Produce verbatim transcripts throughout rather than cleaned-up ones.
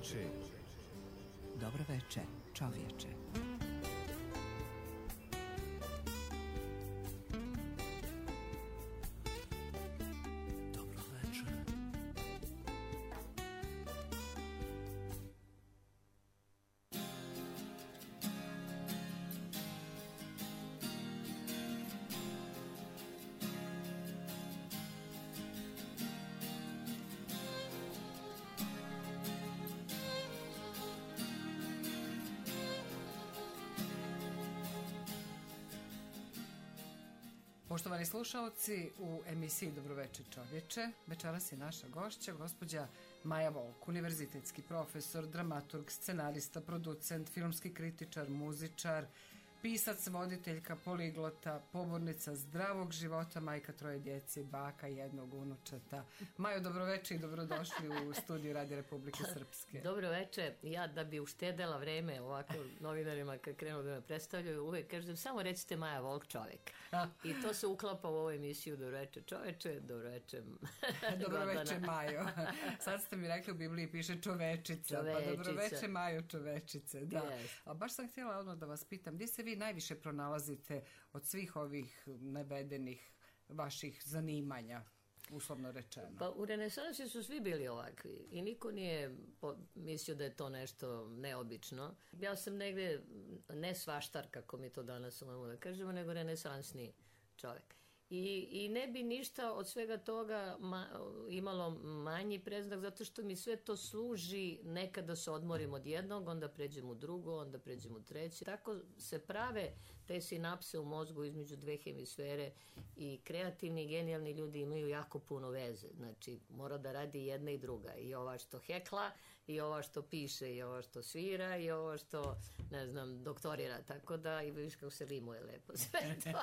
veče. Dobro veče, čovječe. Poštovani slušalci, u emisiji Dobroveče čovječe večeras je naša gošća, gospođa Maja Volk, univerzitetski profesor, dramaturg, scenarista, producent, filmski kritičar, muzičar, pisac, voditeljka, poliglota, pobornica zdravog života, majka troje djece, baka jednog unučeta. Majo, dobroveče i dobrodošli u studiju Radija Republike Srpske. Dobroveče. Ja da bi uštedela vreme ovako novinarima kad krenu da me predstavljaju, uvek kažem samo recite Maja Volk čovjek. I to se uklapa u ovu emisiju Dobroveče čoveče, dobroveče Dobroveče Majo. Sad ste mi rekli u Bibliji piše čovečica, čovečica. Pa dobroveče Majo čovečice. Da. Yes. A baš sam htjela odmah da vas pitam, gdje se vi najviše pronalazite od svih ovih navedenih vaših zanimanja, uslovno rečeno? Pa u renesansi su svi bili ovakvi i niko nije mislio da je to nešto neobično. Ja sam negde ne svaštar, kako mi to danas umemo da kažemo, nego renesansni čovjek. I, i ne bi ništa od svega toga ma, imalo manji predznak, zato što mi sve to služi nekada se odmorim od jednog, onda pređem u drugo, onda pređem u treće. Tako se prave te sinapse u mozgu između dve hemisfere i kreativni i genijalni ljudi imaju jako puno veze. Znači, mora da radi jedna i druga. I ova što hekla, i ova što piše, i ova što svira, i ova što, ne znam, doktorira. Tako da, i vidiš kako se rimuje lepo sve to.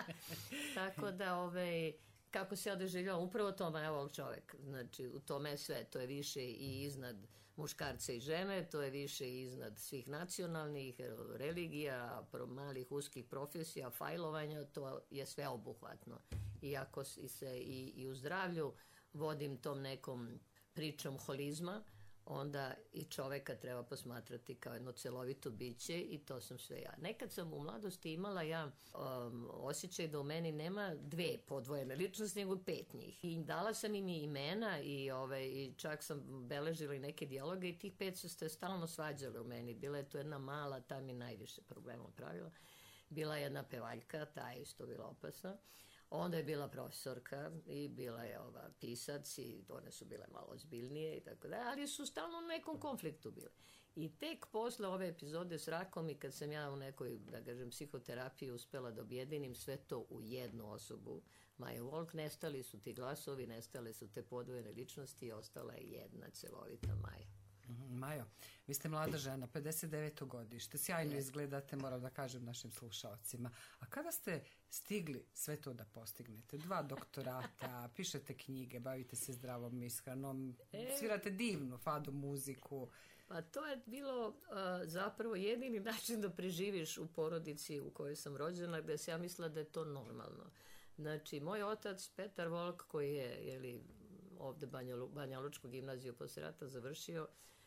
Tako da da ovaj, kako se ja doživljavam, upravo to Maja Volk čovjek, znači u tome je sve, to je više i iznad muškarca i žene, to je više i iznad svih nacionalnih religija, malih uskih profesija, fajlovanja, to je sve obuhvatno. Iako se i, i u zdravlju vodim tom nekom pričom holizma, onda i čoveka treba posmatrati kao jedno celovito biće i to sam sve ja. Nekad sam u mladosti imala ja um, osjećaj da u meni nema dve podvojene ličnosti, nego pet njih. I dala sam im i imena i, ove, i čak sam beležila i neke dijaloge i tih pet su ste stalno svađale u meni. Bila je to jedna mala, ta mi najviše problema pravila. Bila je jedna pevaljka, ta je isto bila opasna. Onda je bila profesorka i bila je ova pisac i one su bile malo ozbiljnije i tako da, ali su stalno u nekom konfliktu bile. I tek posle ove epizode s rakom i kad sam ja u nekoj, da kažem, psihoterapiji uspela da objedinim sve to u jednu osobu, Maju Volk, nestali su ti glasovi, nestale su te podvojene ličnosti i ostala je jedna celovita Maja. Majo, vi ste mlada žena, pedeset deveto godište, sjajno izgledate, moram da kažem našim slušalcima. A kada ste stigli sve to da postignete? Dva doktorata, pišete knjige, bavite se zdravom ishranom, e, svirate divnu fado muziku. Pa to je bilo uh, zapravo jedini način da preživiš u porodici u kojoj sam rođena, gde se ja mislila da je to normalno. Znači, moj otac, Petar Volk, koji je jeli, ovde Banja, Banja Lučku gimnaziju posle rata završio,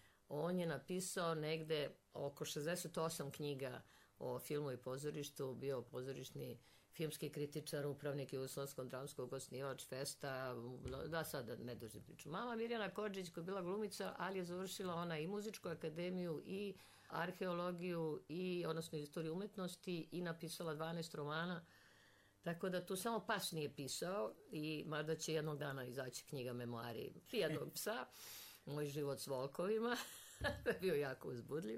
on je napisao negde oko šezdeset osam knjiga o filmu i pozorištu, bio pozorišni filmski kritičar, upravnik Jugoslavskog dramskog osnivač Festa, da sada ne dužim priču. Mama Mirjana Kodžić koja je bila glumica, ali je završila ona i muzičku akademiju i arheologiju i odnosno istoriju umetnosti i napisala dvanaest romana. Tako da tu samo pas nije pisao i mada će jednog dana izaći knjiga memoari jednog psa, moj život s volkovima, bio jako uzbudljiv.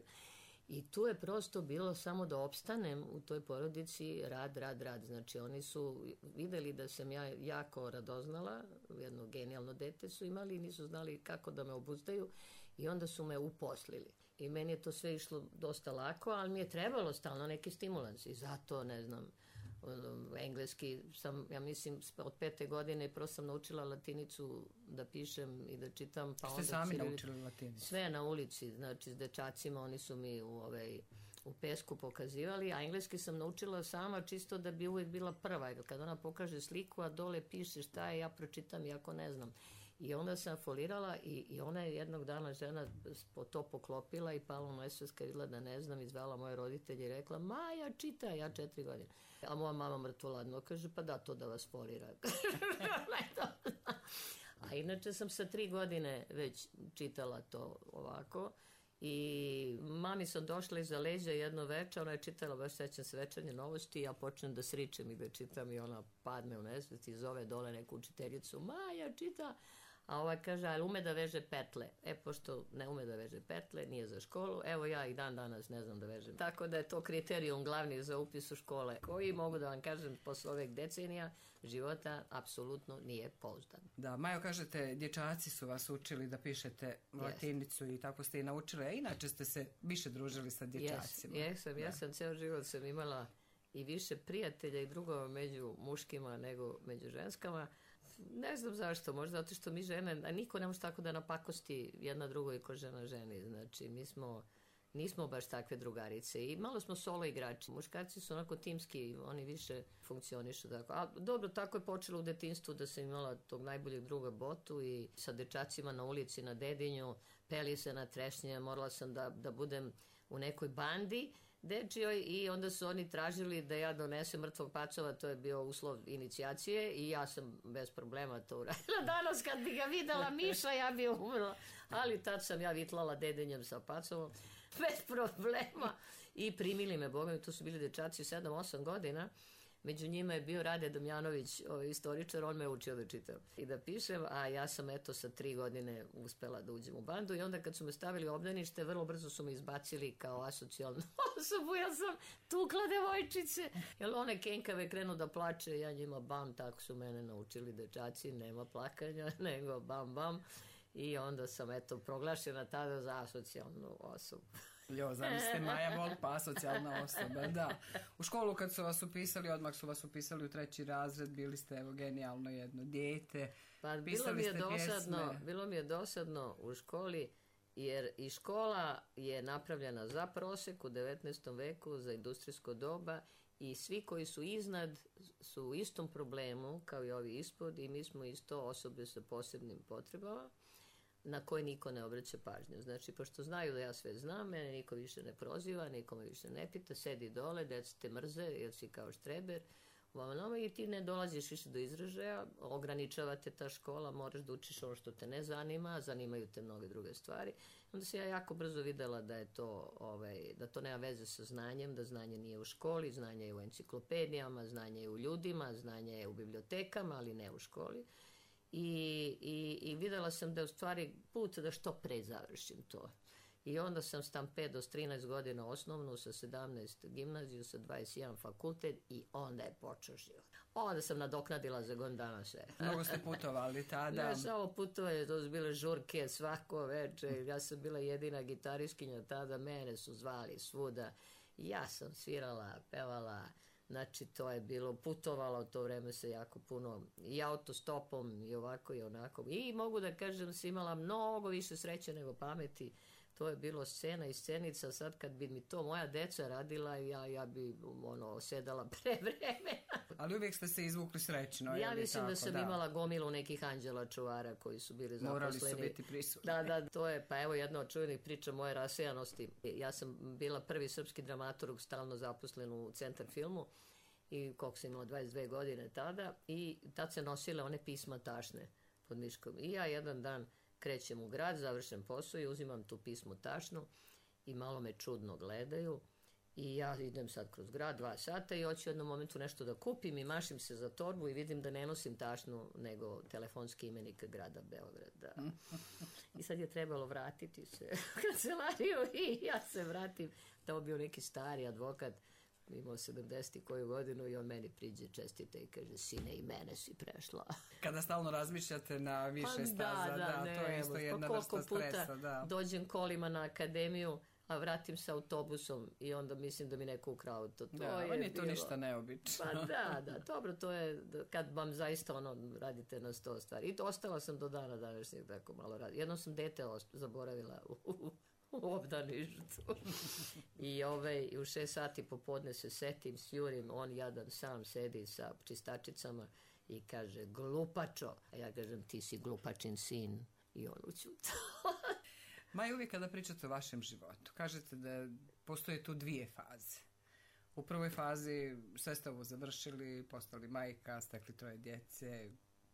I tu je prosto bilo samo da opstanem u toj porodici, rad, rad, rad. Znači oni su videli da sam ja jako radoznala, jedno genijalno dete su imali i nisu znali kako da me obuzdaju i onda su me uposlili. I meni je to sve išlo dosta lako, ali mi je trebalo stalno neki stimulans i zato, ne znam, engleski sam, ja mislim, od pete godine prvo sam naučila latinicu da pišem i da čitam. Pa ste sami cirili, naučili latinicu? Sve na ulici, znači s dečacima, oni su mi u, ovaj, u pesku pokazivali, a engleski sam naučila sama čisto da bi uvijek bila prva, jer kad ona pokaže sliku, a dole piše šta je, ja pročitam iako ne znam. I onda sam folirala i, i ona je jednog dana žena po to poklopila i pala u nesvest kad videla da ne znam, izvala moje roditelje i rekla, Maja, čita, ja četiri godine. A moja mama mrtvoladno kaže, pa da, to da vas folira. A inače sam sa tri godine već čitala to ovako. I mami sam došla iza leđa jedno večer, ona je čitala, baš sećam se, Večernje novosti, ja počnem da sričem i da čitam i ona padne u nesvest i zove dole neku učiteljicu, Maja čita, a ova kaže, ali ume da veže petle. E, pošto ne ume da veže petle, nije za školu, evo ja i dan danas ne znam da vežem. Tako da je to kriterijum glavni za upis u škole, koji mogu da vam kažem posle ovih decenija života apsolutno nije pouzdan. Da, Majo, kažete, dječaci su vas učili da pišete latinicu i tako ste i naučili, a inače ste se više družili sa dječacima. Jesam, ja sam ceo život sam imala i više prijatelja i drugova među muškima nego među ženskama. Ne znam zašto, možda zato što mi žene, a niko ne može tako da napakosti jedna drugoj ko žena ženi, znači mi smo, nismo baš takve drugarice i malo smo solo igrači. Muškarci su onako timski, oni više funkcionišu tako. A dobro, tako je počelo u detinjstvu da sam imala tog najboljeg druga Botu i sa dečacima na ulici na Dedinju, peli se na trešnje, morala sam da, da budem u nekoj bandi dečijoj i onda su oni tražili da ja donesem mrtvog pacova, to je bio uslov inicijacije i ja sam bez problema to uradila. Danas kad bi ga videla Miša, ja bi umrla, ali tad sam ja vitlala Dedinjem sa pacovom bez problema i primili me, Boga mi, to su bili dečaci sedam osam godina. Među njima je bio Rade Damjanović, ovaj istoričar, on me učio da čitam i da pišem, a ja sam eto sa tri godine uspela da uđem u bandu i onda kad su me stavili u obdanište, vrlo brzo su me izbacili kao asocijalnu osobu, ja sam tukla devojčice, jer one kenkave krenu da plače, ja njima bam, tako su mene naučili dečaci, nema plakanja, nego bam bam i onda sam eto proglašena tada za asocijalnu osobu. Jo, zamislite, Maja Volk, pa asocijalna osoba, da. U školu kad su vas upisali, odmah su vas upisali u treći razred, bili ste, evo, genijalno jedno dijete, pa, bilo mi je dosadno, pjesme. Bilo mi je dosadno u školi, jer i škola je napravljena za prosek u devetnaestom veku, za industrijsko doba i svi koji su iznad su u istom problemu kao i ovi ispod i mi smo isto osobe sa posebnim potrebama na koje niko ne obraća pažnju. Znači, pošto znaju da ja sve znam, mene niko više ne proziva, niko me više ne pita, sedi dole, deca te mrze, jer si kao štreber, ovamo, i ti ne dolaziš više do izražaja, ograničava te ta škola, moraš da učiš ono što te ne zanima, zanimaju te mnoge druge stvari. Onda se ja jako brzo videla da je to, ovaj, da to nema veze sa znanjem, da znanje nije u školi, znanje je u enciklopedijama, znanje je u ljudima, znanje je u bibliotekama, ali ne u školi. I, i, i videla sam da je u stvari put da što pre završim to. I onda sam stampedo s trinaest godina osnovnu, sa sedamnaest gimnaziju, sa dvadeset jedan fakultet i onda je počeo život. Onda sam nadoknadila za godinu dana sve. Mnogo ste putovali tada. Ne, samo putovanje, to su bile žurke svako večer. Ja sam bila jedina gitariskinja tada, mene su zvali svuda. Ja sam svirala, pevala. Znači, to je bilo, putovalo, u to vreme se jako puno i autostopom i ovako i onako. I mogu da kažem da sam imala mnogo više sreće nego pameti. To je bilo scena i scenica. Sad kad bi mi to moja deca radila, ja, ja bi ono, sedala pre vremena. Ali uvijek ste se izvukli srećno. Ja mislim tako, da sam da. imala gomilu nekih anđela čuvara koji su bili zaposleni. Morali su biti prisutni. Da, da, to je, pa evo jedna od čuvenih priča moje rasejanosti. Ja sam bila prvi srpski dramaturg stalno zaposlen u Centar filmu i koliko sam imala dvadeset dve godine tada i tad se nosile one pisma tašne pod miškom. I ja jedan dan krećem u grad, završem posao i uzimam tu pismu tašnu i malo me čudno gledaju i ja idem sad kroz grad dva sata i hoću u jednom momentu nešto da kupim i mašim se za torbu i vidim da ne nosim tašnu nego telefonski imenik grada Beograda. I sad je trebalo vratiti se u kancelariju i ja se vratim. To bio neki stari advokat, imao sedamdeset koju godinu i on meni priđe čestite i kaže, sine, i mene si prešla. Kada stalno razmišljate na više pa, staza, da, da, da, ne, to je isto pa jedna vrsta stresa. Da. Dođem kolima na akademiju, a vratim se autobusom i onda mislim da mi neko ukrao to. To da, je nije to bilo... ništa neobično. Pa da, da, dobro, to je kad vam zaista ono radite na sto stvari. I to ostala sam do dana današnjeg tako malo radi. Jednom sam dete zaboravila u, u, u obdaništu. I ovaj, u šest sati popodne se setim, sjurim, on jadan sam sedi sa čistačicama i kaže, glupačo. A ja kažem, ti si glupačin sin. I on ućutao. Maja, uvijek kada pričate o vašem životu, kažete da postoje tu dvije faze. U prvoj fazi sve ste ovo završili, postali majka, stekli troje djece,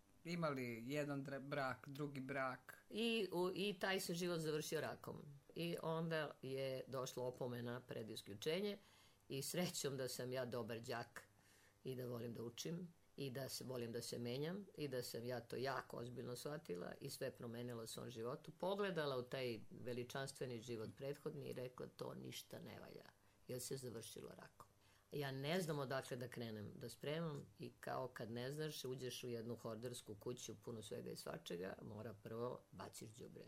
imali jedan brak, drugi brak. I, u, I taj se život završio rakom. I onda je došla opomena pred isključenje i srećom da sam ja dobar đak i da volim da učim i da se volim da se menjam i da sam ja to jako ozbiljno shvatila i sve promenila u svom životu. Pogledala u taj veličanstveni život prethodni i rekla to ništa ne valja jer se završilo rakom. Ja ne znam odakle da krenem da spremam i kao kad ne znaš, uđeš u jednu hordersku kuću puno svega i svačega, mora prvo baciš đubre,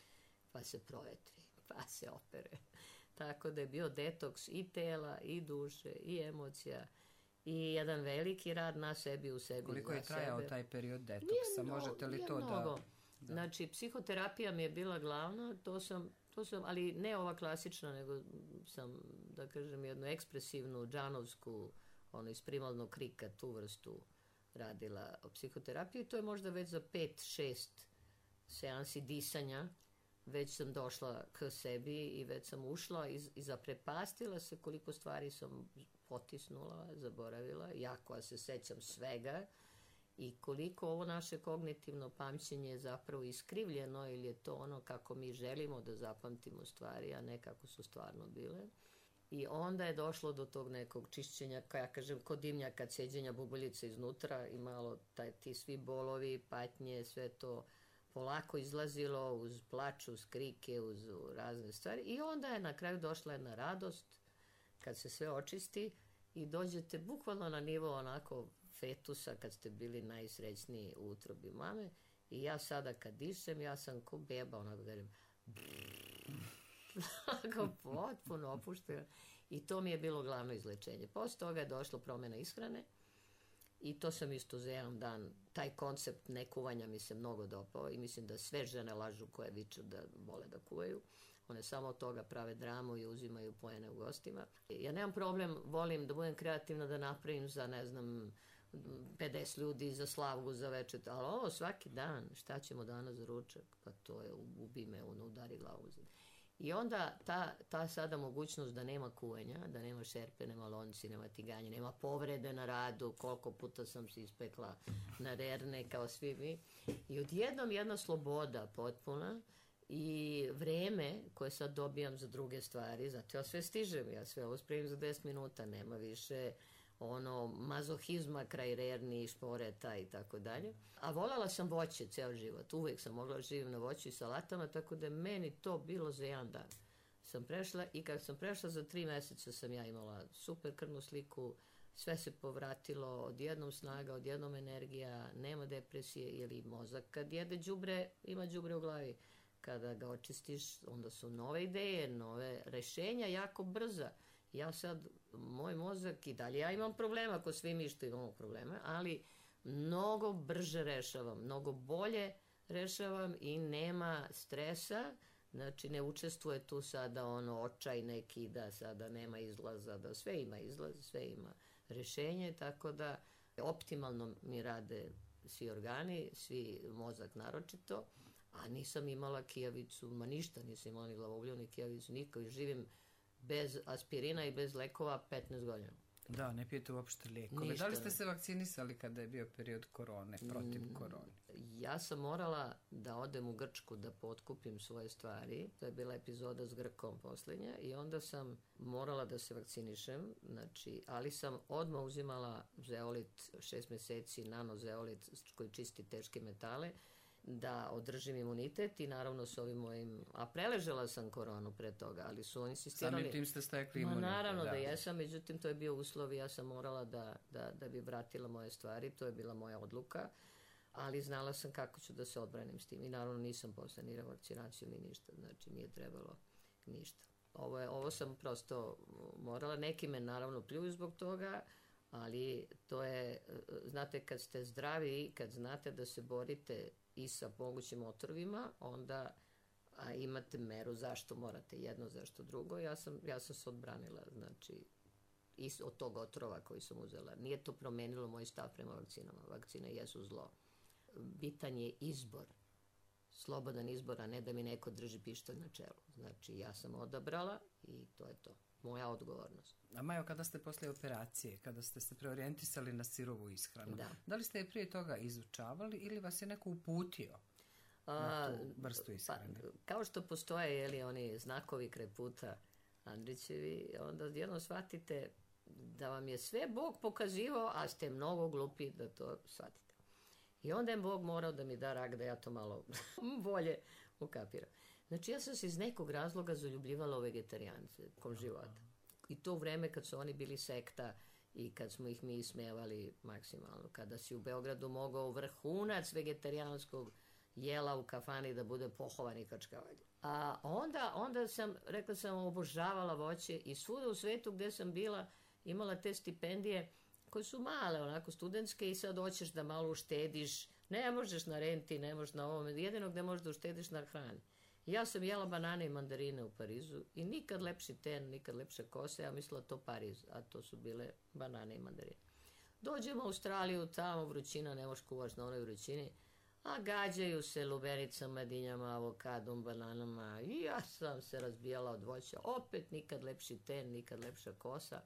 pa se provetri, pa se opere. Tako da je bio detoks i tela, i duše, i emocija, i jedan veliki rad na sebi u sebi. Koliko je trajao sebe. Taj period detoksa? Nije Možete li nije to mnogo. da... da... Znači, psihoterapija mi je bila glavna, to sam, to sam, ali ne ova klasična, nego sam, da kažem, jednu ekspresivnu, džanovsku, ono iz primalnog krika, tu vrstu radila o psihoterapiji. To je možda već za pet, šest seansi disanja, već sam došla k sebi i već sam ušla i, i zaprepastila se koliko stvari sam potisnula, zaboravila, ja koja se sećam svega i koliko ovo naše kognitivno pamćenje je zapravo iskrivljeno ili je to ono kako mi želimo da zapamtimo stvari, a ne kako su stvarno bile. I onda je došlo do tog nekog čišćenja, kao ja kažem, kod dimnjaka, ceđenja bubuljice iznutra i malo taj, ti svi bolovi, patnje, sve to polako izlazilo uz plač, uz krike, uz razne stvari. I onda je na kraju došla jedna radost kad se sve očisti i dođete bukvalno na nivo onako fetusa kad ste bili najsrećniji u utrobi mame. I ja sada kad dišem, ja sam ko beba, onako kažem, kao potpuno opuštena. I to mi je bilo glavno izlečenje. Posle toga je došlo promjena ishrane i to sam isto za jedan dan, taj koncept nekuvanja mi se mnogo dopao i mislim da sve žene lažu koje viču da vole da kuvaju. One samo od toga prave dramu i uzimaju poene u gostima. Ja nemam problem, volim da budem kreativna, da napravim za, ne znam, pedeset ljudi, za slavu, za večer, ali ovo svaki dan, šta ćemo danas za ručak? Pa to je, ubi me, ono, udari glavu. I onda ta, ta sada mogućnost da nema kuvanja, da nema šerpe, nema lonci, nema tiganje, nema povrede na radu, koliko puta sam se ispekla na rerne kao svi mi. I odjednom jedna sloboda potpuna i vreme koje sad dobijam za druge stvari, zato ja sve stižem, ja sve ovo spremim za deset minuta, nema više ono mazohizma kraj rerni, šporeta i tako dalje. A voljela sam voće ceo život, uvijek sam mogla živim na voću i salatama, tako da meni to bilo za jedan dan. Sam prešla i kad sam prešla za tri meseca sam ja imala super krvnu sliku, sve se povratilo, odjednom snaga, odjednom energija, nema depresije ili mozak. Kad jede đubre, ima đubre u glavi. Kada ga očistiš, onda su nove ideje, nove rešenja, jako brza. Ja sad, moj mozak i dalje, ja imam problema, ako svi mi što imamo probleme, ali mnogo brže rešavam, mnogo bolje rešavam i nema stresa, znači ne učestvuje tu sada ono očaj neki da sada nema izlaza, da sve ima izlaz, sve ima rešenje, tako da optimalno mi rade svi organi, svi mozak naročito, a nisam imala kijavicu, ma ništa, nisam imala ni glavobolju, ni kijavicu, nikako, živim bez aspirina i bez lekova petnaest godina. Da, ne pijete uopšte lijekove. Ništa Da li ste ne. se vakcinisali kada je bio period korone, protiv Mm, korone? Ja sam morala da odem u Grčku da potkupim svoje stvari. To je bila epizoda s Grkom posljednja i onda sam morala da se vakcinišem, znači, ali sam odmah uzimala zeolit šest meseci, nanozeolit koji čisti teške metale, da održim imunitet i naravno s ovim mojim, a preležala sam koronu pre toga, ali su oni insistirali. Samim tim ste stekli Ma imunitet. naravno da, da jesam, međutim to je bio uslov i ja sam morala da, da, da bi vratila moje stvari, to je bila moja odluka, ali znala sam kako ću da se odbranim s tim i naravno nisam posle ni vakcinaciju ni ništa, znači nije trebalo ništa. Ovo, je, ovo sam prosto morala, neki me naravno pljuju zbog toga, ali to je, znate, kad ste zdravi, kad znate da se borite i sa mogućim otrovima, onda a imate meru zašto morate jedno, zašto drugo. Ja sam, ja sam se odbranila, znači od tog otrova koji sam uzela. Nije to promenilo moj stav prema vakcinama. Vakcine jesu zlo. Bitan je izbor. Slobodan izbor, a ne da mi neko drži pištolj na čelu. Znači, ja sam odabrala i to je to. Moja odgovornost. A Majo, kada ste posle operacije, kada ste se preorijentisali na sirovu ishranu, da, da li ste je prije toga izučavali ili vas je neko uputio na tu vrstu ishrane? Pa, kao što postoje, jeli, oni znakovi kraj puta Andrićevi, onda jedno shvatite da vam je sve Bog pokazivao, a ste mnogo glupi da to shvatite. I onda je Bog morao da mi da rak da ja to malo bolje ukapiram. Znači, ja sam se iz nekog razloga zaljubljivala u vegetarijance kom života. I to u vreme kad su oni bili sekta i kad smo ih mi ismevali maksimalno. Kada si u Beogradu mogao vrhunac vegetarijanskog jela u kafani da bude pohovani kačkavalj. A onda, onda sam, rekla sam, obožavala voće i svuda u svetu gde sam bila imala te stipendije koje su male, onako studentske i sad hoćeš da malo uštediš. Ne možeš na renti, ne možeš na ovome. Jedino gde možeš da uštediš na hrani. Ja sam jela banane i mandarine u Parizu i nikad lepši ten, nikad lepše kose, ja mislila to Pariz, a to su bile banane i mandarine. Dođemo u Australiju, tamo vrućina, ne možeš kuvaš na onoj vrućini, a gađaju se lubenicama, dinjama, avokadom, bananama i ja sam se razbijala od voća. Opet nikad lepši ten, nikad lepša kosa.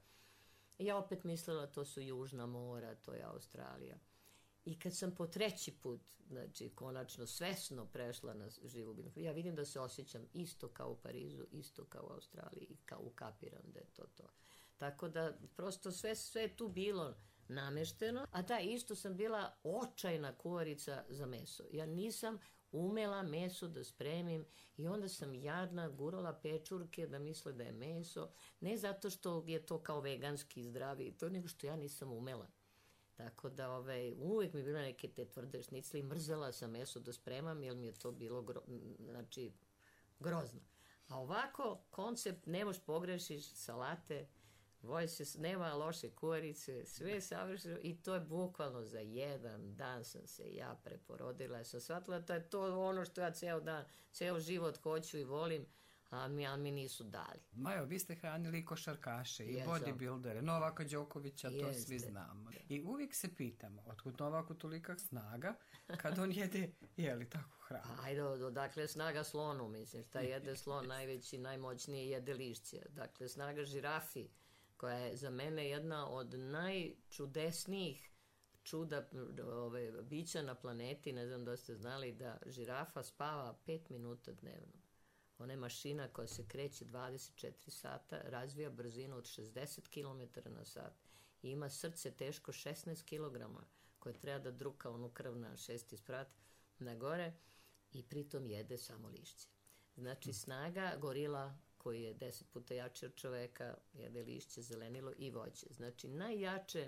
I ja opet mislila to su Južna mora, to je Australija. I kad sam po treći put, znači konačno svesno prešla na živu biljnu, ja vidim da se osjećam isto kao u Parizu, isto kao u Australiji i kao ukapiram da je to to. Tako da prosto sve, sve je tu bilo namešteno, a da, isto sam bila očajna kuvarica za meso. Ja nisam umela meso da spremim i onda sam jadna gurala pečurke da misle da je meso, ne zato što je to kao veganski zdravi, to nego što ja nisam umela. Tako da ovaj, uvijek mi bilo neke te tvrde šnicle i mrzela sam meso da spremam jer mi je to bilo gro, znači, grozno. A ovako, koncept, ne možeš pogrešiš, salate, vojse, nema loše kuvarice, sve je savršeno i to je bukvalno za jedan dan sam se ja preporodila. Ja sam shvatila da je to ono što ja ceo dan, ceo život hoću i volim, a mi, a mi nisu dali. Majo, vi ste hranili i košarkaše, i Jesam. bodybuildere, Novaka Đokovića, to Jeste. svi znamo. I uvijek se pitamo, otkud Novaku tolika snaga kad on jede, jeli tako hranu? Ajde, odakle snaga slonu, mislim, šta jede slon, najveći, najmoćniji jede lišće. Dakle, snaga žirafi, koja je za mene jedna od najčudesnijih čuda ove, bića na planeti, ne znam da ste znali da žirafa spava pet minuta dnevno. Ona je mašina koja se kreće dvadeset četiri sata, razvija brzinu od šezdeset kilometara na sat i ima srce teško šesnaest kilograma koje treba da druka onu krv na šesti sprat na gore i pritom jede samo lišće. Znači snaga gorila koji je deset puta jači od čoveka, jede lišće, zelenilo i voće. Znači najjače,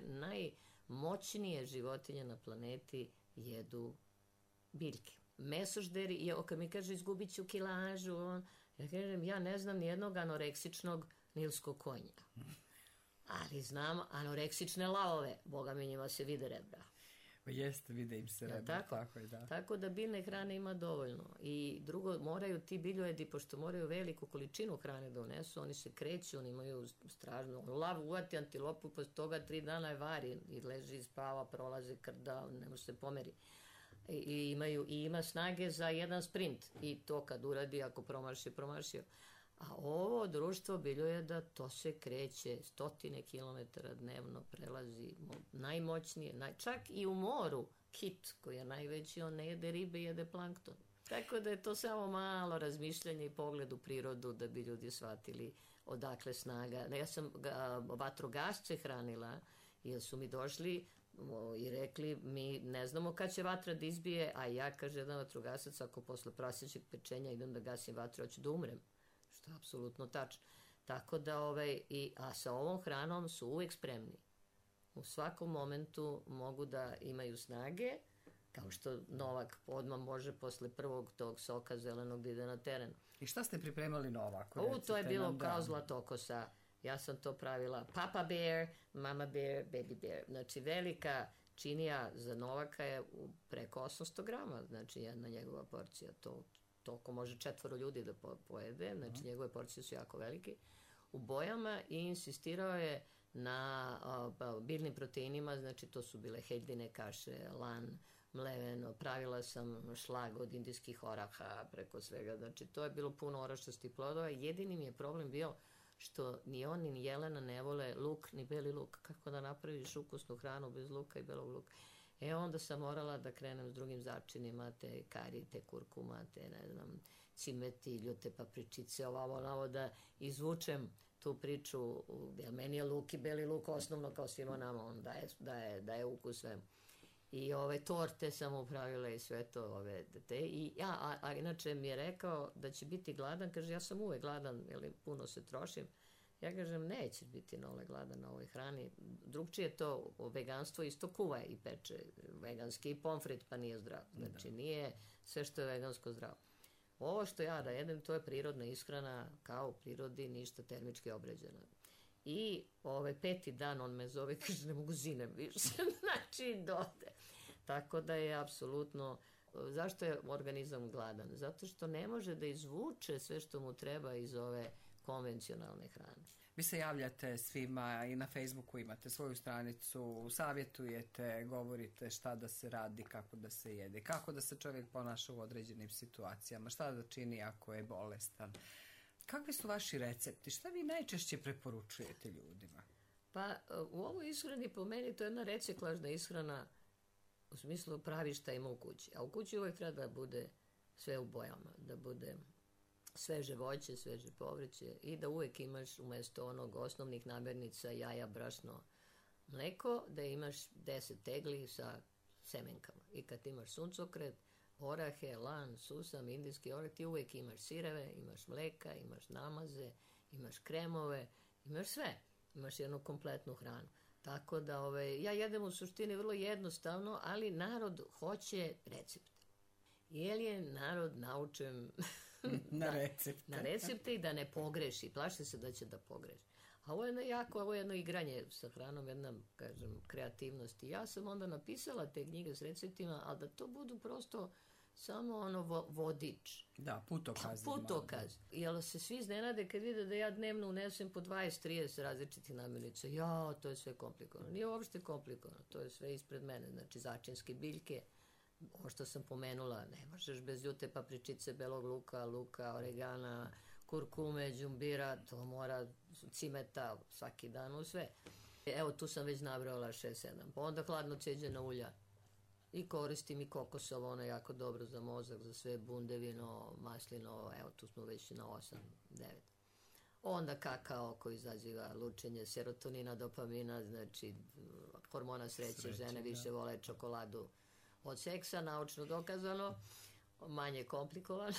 najmoćnije životinje na planeti jedu biljke. Mesožderi, i kad mi kaže izgubit ću kilažu, on, ja kažem, ja ne znam nijednog anoreksičnog nilskog konja. Ali znam anoreksične lavove, boga mi njima se vide rebra. Jeste, vide im se Ja, rebra, tako? tako je, da. Tako da biljne hrane ima dovoljno. I drugo, moraju ti biljojedi, pošto moraju veliku količinu hrane da unesu, oni se kreću, oni imaju stražno, lav uvati antilopu, posle toga tri dana je vari i leži i spava, prolazi krda, ne može se pomeri. I, i, imaju, i ima snage za jedan sprint i to kad uradi, ako promaši, promašio. A ovo društvo biljojeda, to se kreće stotine kilometara dnevno, prelazi najmoćnije, naj, čak i u moru kit koji je najveći, on ne jede ribe, jede plankton. Tako da je to samo malo razmišljanje i pogled u prirodu da bi ljudi shvatili odakle snaga. Ja sam ga, vatrogasce hranila jer su mi došli i rekli, mi ne znamo kad će vatra da izbije, a ja, kaže jedan vatrogasac, ako posle prasećeg pečenja idem da gasim vatru, hoću da umrem. Što je apsolutno tačno. Tako da, ovaj, i, a sa ovom hranom su uvek spremni. U svakom momentu mogu da imaju snage, kao što Novak odmah može posle prvog tog soka zelenog da ide na teren. I šta ste pripremali Novaku? O, to je bilo kao da. zlatokosa. Ja sam to pravila Papa Bear, Mama Bear, Baby Bear. Znači, velika činija za Novaka je preko osamsto grama, znači jedna njegova porcija. To, toliko može četvoro ljudi da po, pojede, znači uh-huh. njegove porcije su jako velike. U bojama i insistirao je na a, biljnim proteinima, znači to su bile heljine kaše, lan, mleveno, pravila sam šlag od indijskih oraha preko svega, znači to je bilo puno orašastih plodova. Jedini mi je problem bio što ni on ni Jelena ne vole luk ni beli luk. Kako da napraviš ukusnu hranu bez luka i belog luka? E onda sam morala da krenem s drugim začinima, te kari, te kurkuma, te ne znam, cimeti, ljute papričice, ovamo, onavo, da izvučem tu priču, jer meni je luk i beli luk osnovno kao svima nama, on daje, daje, daje ukus svemu. I ove torte sam upravila i sve to, ove, te, i ja, a, a inače mi je rekao da će biti gladan, kaže, ja sam uvek gladan, jer puno se trošim. Ja kažem, neće biti nole gladan na ovoj hrani. Drugčije to, veganstvo isto kuva i peče, veganski i pomfrit, pa nije zdrav. Znači, nije sve što je vegansko zdravo. Ovo što ja da jedem, to je prirodna ishrana, kao u prirodi, ništa termički obređeno. I ovaj peti dan on me zove, kaže, ne mogu zinem više, znači dode. Tako da je apsolutno, zašto je organizam gladan? Zato što ne može da izvuče sve što mu treba iz ove konvencionalne hrane. Vi se javljate svima i na Facebooku imate svoju stranicu, savjetujete, govorite šta da se radi, kako da se jede, kako da se čovjek ponaša u određenim situacijama, šta da čini ako je bolestan. Kakvi su vaši recepti? Šta vi najčešće preporučujete ljudima? Pa u ovoj ishrani po meni to je jedna reciklažna ishrana, u smislu pravi šta ima u kući. A u kući uvijek treba da bude sve u bojama, da bude sveže voće, sveže povrće i da uvijek imaš umjesto onog osnovnih namirnica jaja, brašno, mleko, da imaš deset tegli sa semenkama. I kad imaš suncokret, orahe, lan, susam, indijski orah, ti uvijek imaš sireve, imaš mleka, imaš namaze, imaš kremove, imaš sve. Imaš jednu kompletnu hranu. Tako da ove, ja jedem u suštini vrlo jednostavno, ali narod hoće recepte. Jer je narod naučen na da, recepte. Na recepte i da ne pogreši. Plaši se da će da pogreši. A ovo je jedno jako, ovo je jedno igranje sa hranom, jedna, kažem, kreativnost. I ja sam onda napisala te knjige s receptima, ali da to budu prosto samo ono vo, vodič. Da, putokaz. Putokaz. Jel se svi iznenade kad vide da ja dnevno unesem po dvadeset trideset različitih namirnica. Ja, to je sve komplikovano. Nije uopšte komplikovano. To je sve ispred mene. Znači, začinske biljke, ovo što sam pomenula, ne možeš bez ljute papričice, belog luka, luka, oregana, kurkume, đumbira, to mora cimeta svaki dan u sve. Evo, tu sam već nabrala šest sedam. Pa onda hladno ceđena ulja. I koristim i kokosovo, ono je jako dobro za mozak, za sve, bundevino, maslino, evo tu smo već na osam devet. Onda kakao koji izaziva lučenje serotonina, dopamina, znači hormona sreće, Sreće žene da. Više vole čokoladu od seksa, naučno dokazano, manje komplikovan.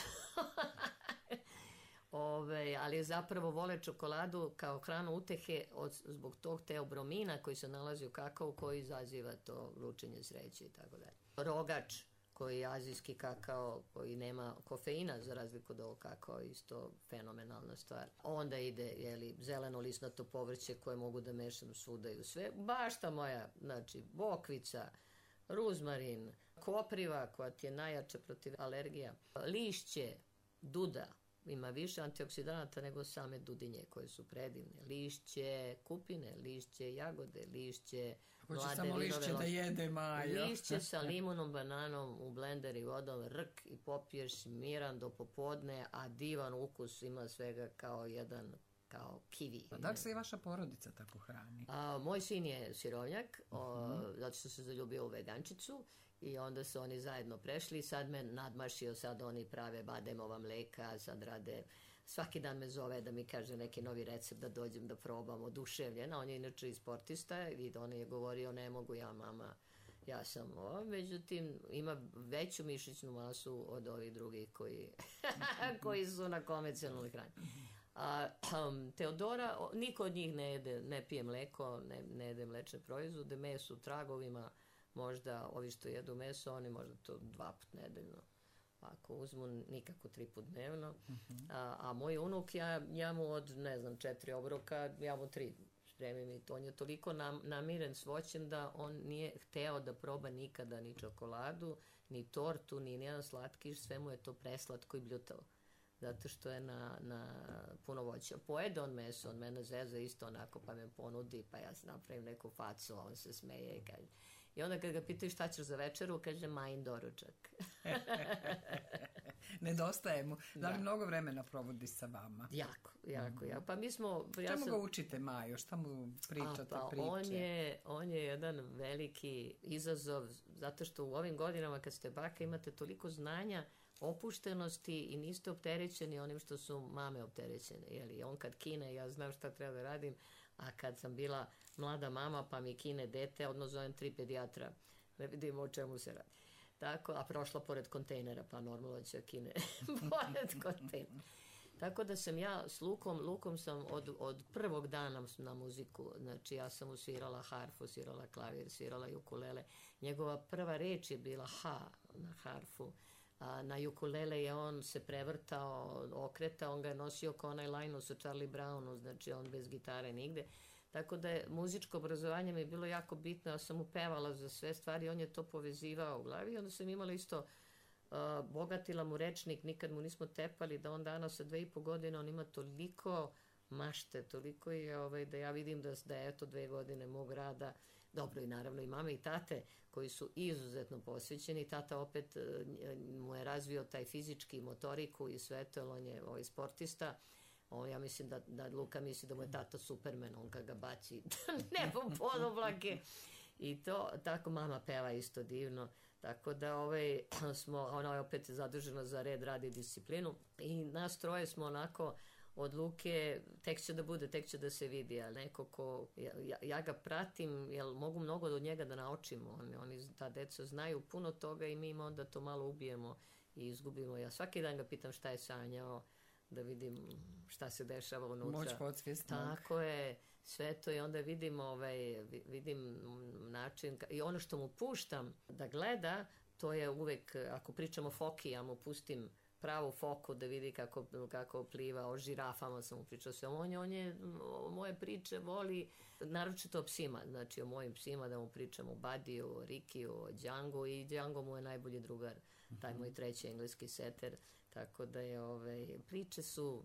Ove, ali zapravo vole čokoladu kao hranu utehe od, zbog tog teobromina koji se nalazi u kakao koji izaziva to lučenje sreće i tako dalje. Rogač koji je azijski kakao koji nema kofeina za razliku od ovog kakao, isto fenomenalna stvar. Onda ide jeli, zeleno lisnato povrće koje mogu da mešam svuda i u sve. Bašta moja, znači bokvica, ruzmarin, kopriva koja ti je najjača protiv alergija, lišće, duda. Ima više antioksidanata nego same dudinje koje su predivne. Lišće, kupine, lišće, jagode, lišće, hoće samo lišće da jede Majo. Lišće sa limunom, bananom u blender i vodom, rk i popiješ miran do popodne, a divan ukus ima svega kao jedan kao kivi. A da li se i vaša porodica tako hrani? A, moj sin je sirovnjak, o, mm-hmm. zato što se zaljubio u vegančicu. I onda su oni zajedno prešli i sad me nadmašio, sad oni prave bademova mleka, sad rade, svaki dan me zove da mi kaže neki novi recept da dođem da probam, oduševljena, on je inače i sportista i on je govorio ne mogu ja mama, ja sam ovo, međutim ima veću mišićnu masu od ovih drugih koji, koji su na konvencionalnoj hrani. A, um, Teodora, niko od njih ne jede, ne pije mleko, ne, ne jede mlečne proizvode, meso u tragovima, možda ovi što jedu meso, oni možda to dva put nedeljno. Ako uzmu, nikako tri put dnevno. Uh-huh. A, a moj unuk, ja, ja mu od, ne znam, četiri obroka, ja mu tri spremim i to. On je toliko nam, namiren s voćem da on nije hteo da proba nikada ni čokoladu, ni tortu, ni nijedan slatkiš, sve mu je to preslatko i bljutavo. zato što je na, na puno voća. Pojede on meso, on mene zeza isto onako, pa me ponudi, pa ja se napravim neku facu, a on se smeje i kaže... I onda kad ga pitaju šta ćeš za večeru, kaže majin doručak. Nedostaje mu. Da li Da. mnogo vremena provodi sa vama? Jako, jako, jako. Pa mi smo... Ja Čemu sam- ga učite, Majo? Šta mu pričate, A, pa, priče? On je, on je jedan veliki izazov, zato što u ovim godinama kad ste baka imate toliko znanja, opuštenosti i niste opterećeni onim što su mame opterećene. Jeli, on kad kine, ja znam šta treba da radim, a kad sam bila mlada mama pa mi kine dete, odno zovem tri pedijatra, ne vidimo o čemu se radi. Tako, a prošla pored kontejnera, pa normalno će kine pored kontejnera. Tako da sam ja s Lukom, Lukom sam od, od prvog dana na muziku, znači ja sam mu svirala harfu, svirala klavir, svirala ukulele. Njegova prva reč je bila ha na harfu, a na ukulele je on se prevrtao, okretao, on ga je nosio kao onaj Linus u Charlie Brownu, znači on bez gitare nigde. Tako da je muzičko obrazovanje mi je bilo jako bitno, ja sam mu pevala za sve stvari, on je to povezivao u glavi i onda sam imala isto Uh, bogatila mu rečnik, nikad mu nismo tepali, da on danas sa dve i po godine on ima toliko mašte, toliko je ovaj, da ja vidim da, da je eto dve godine mog rada, dobro i naravno i mame i tate koji su izuzetno posvećeni, tata opet uh, mu je razvio taj fizički motoriku i sve to, on je ovaj sportista. On, ja mislim da, da Luka misli da mu je tata Superman, on kad ga baci nebom pod oblake. I to, tako mama peva isto divno. Tako da ovaj, smo, ona je opet zadužena za red, rad i disciplinu. I nas troje smo onako od Luke, tek će da bude, tek će da se vidi, ali neko ko, ja, ja ga pratim, jer mogu mnogo od njega da naučim. Oni, oni, ta deca znaju puno toga i mi im onda to malo ubijemo i izgubimo. Ja svaki dan ga pitam šta je sanjao, da vidim šta se dešava unutra. Moć podsvjesnog. Tako je, sve to i onda vidim, ovaj, vidim način i ono što mu puštam da gleda, to je uvek, ako pričamo o foki, ja mu pustim pravu foku da vidi kako, kako pliva, o žirafama sam mu pričao sve. On je, on je moje priče voli, naročito o psima, znači o mojim psima da mu pričam o Badiju, o Rikiju, o Django i Django mu je najbolji drugar, taj moj treći engleski seter, tako da je, ove, priče su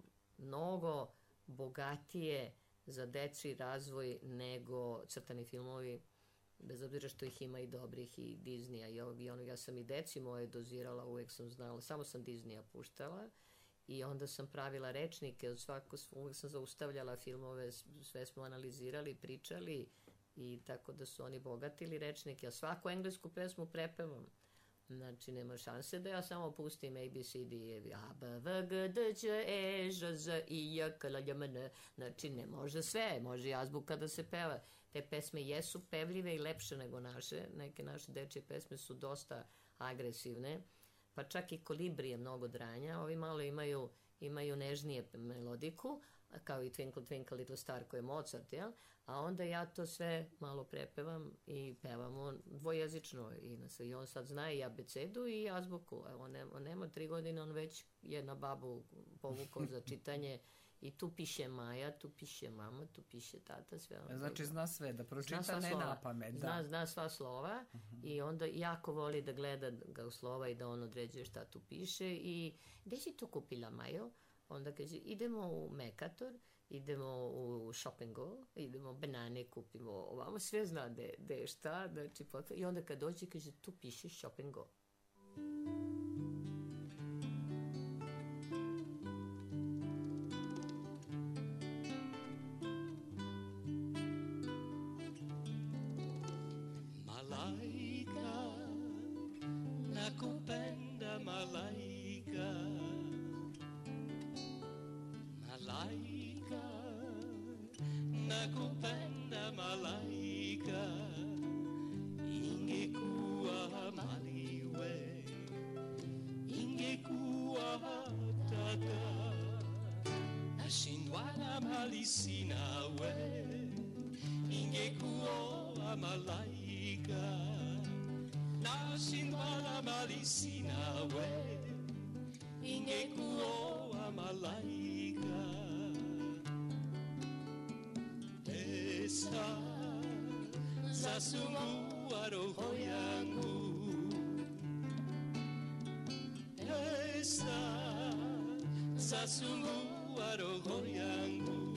mnogo bogatije za dečiji razvoj nego crtani filmovi, bez obzira što ih ima i dobrih i Disneya i ovog i onog. Ja sam i deci moje dozirala, uvek sam znala, samo sam Disneya puštala i onda sam pravila rečnike, od svako, uvek sam zaustavljala filmove, sve smo analizirali, pričali i tako da su oni bogatili rečnike. Ja svaku englesku pesmu prepevam. Znači, nema šanse da ja samo pustim A, B, C, D, A, B, V, G, D, Č, E, Ž, Z, I, J, K, L, M, N. Znači, ne može sve, može i azbuka da se peva. Te pesme jesu pevljive i lepše nego naše. Neke naše dečje pesme su dosta agresivne, pa čak i Kolibri je mnogo dranja. Ovi malo imaju, imaju nežnije melodiku, kao i Twinkle, Twinkle, Little Star koji je Mozart, jel? A onda ja to sve malo prepevam i pevamo dvojezično i, i on sad zna i abecedu i azbuku. Evo, on, nema, on nema tri godine, on već je na babu povukao za čitanje i tu piše Maja, tu piše mama, tu piše tata, sve. Znači zna sve, da pročita ne na pamet. Da. Zna, zna sva slova uh-huh. I onda jako voli da gleda ga u slova i da on određuje šta tu piše i gde si to kupila, Majo? Onda kaže, idemo u Mekator, idemo u Shoppingo, idemo banane, kupimo ovamo, sve zna de, de šta, znači, i onda kad dođe, kaže, tu piše Shoppingo. Malaika, nakupenda malaika, malaika, nakupenda malaika, ingekuwa maliwe, ingekuwa tata, nashindwa na mali sina we, ingekuwa malaika, nashindwa na mali sina we, ingekuwa malaika. Pesa zasungua roho yangu, pesa Sasuluaro goiangu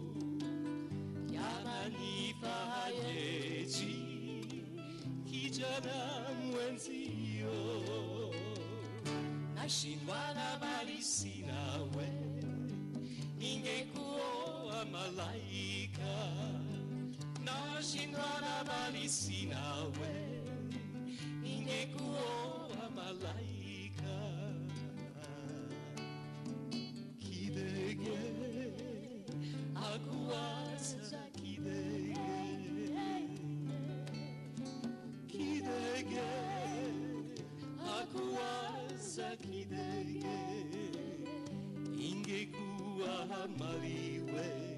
Yanani fayechi Kijana mwenzio Nashindwa na bali sina we Ningekuoa malaika Nashindwa na bali sina we Ningekuoa malaika Kidege Akuasa kidege Kidege Akuasa kidege Ingekuwa maliwe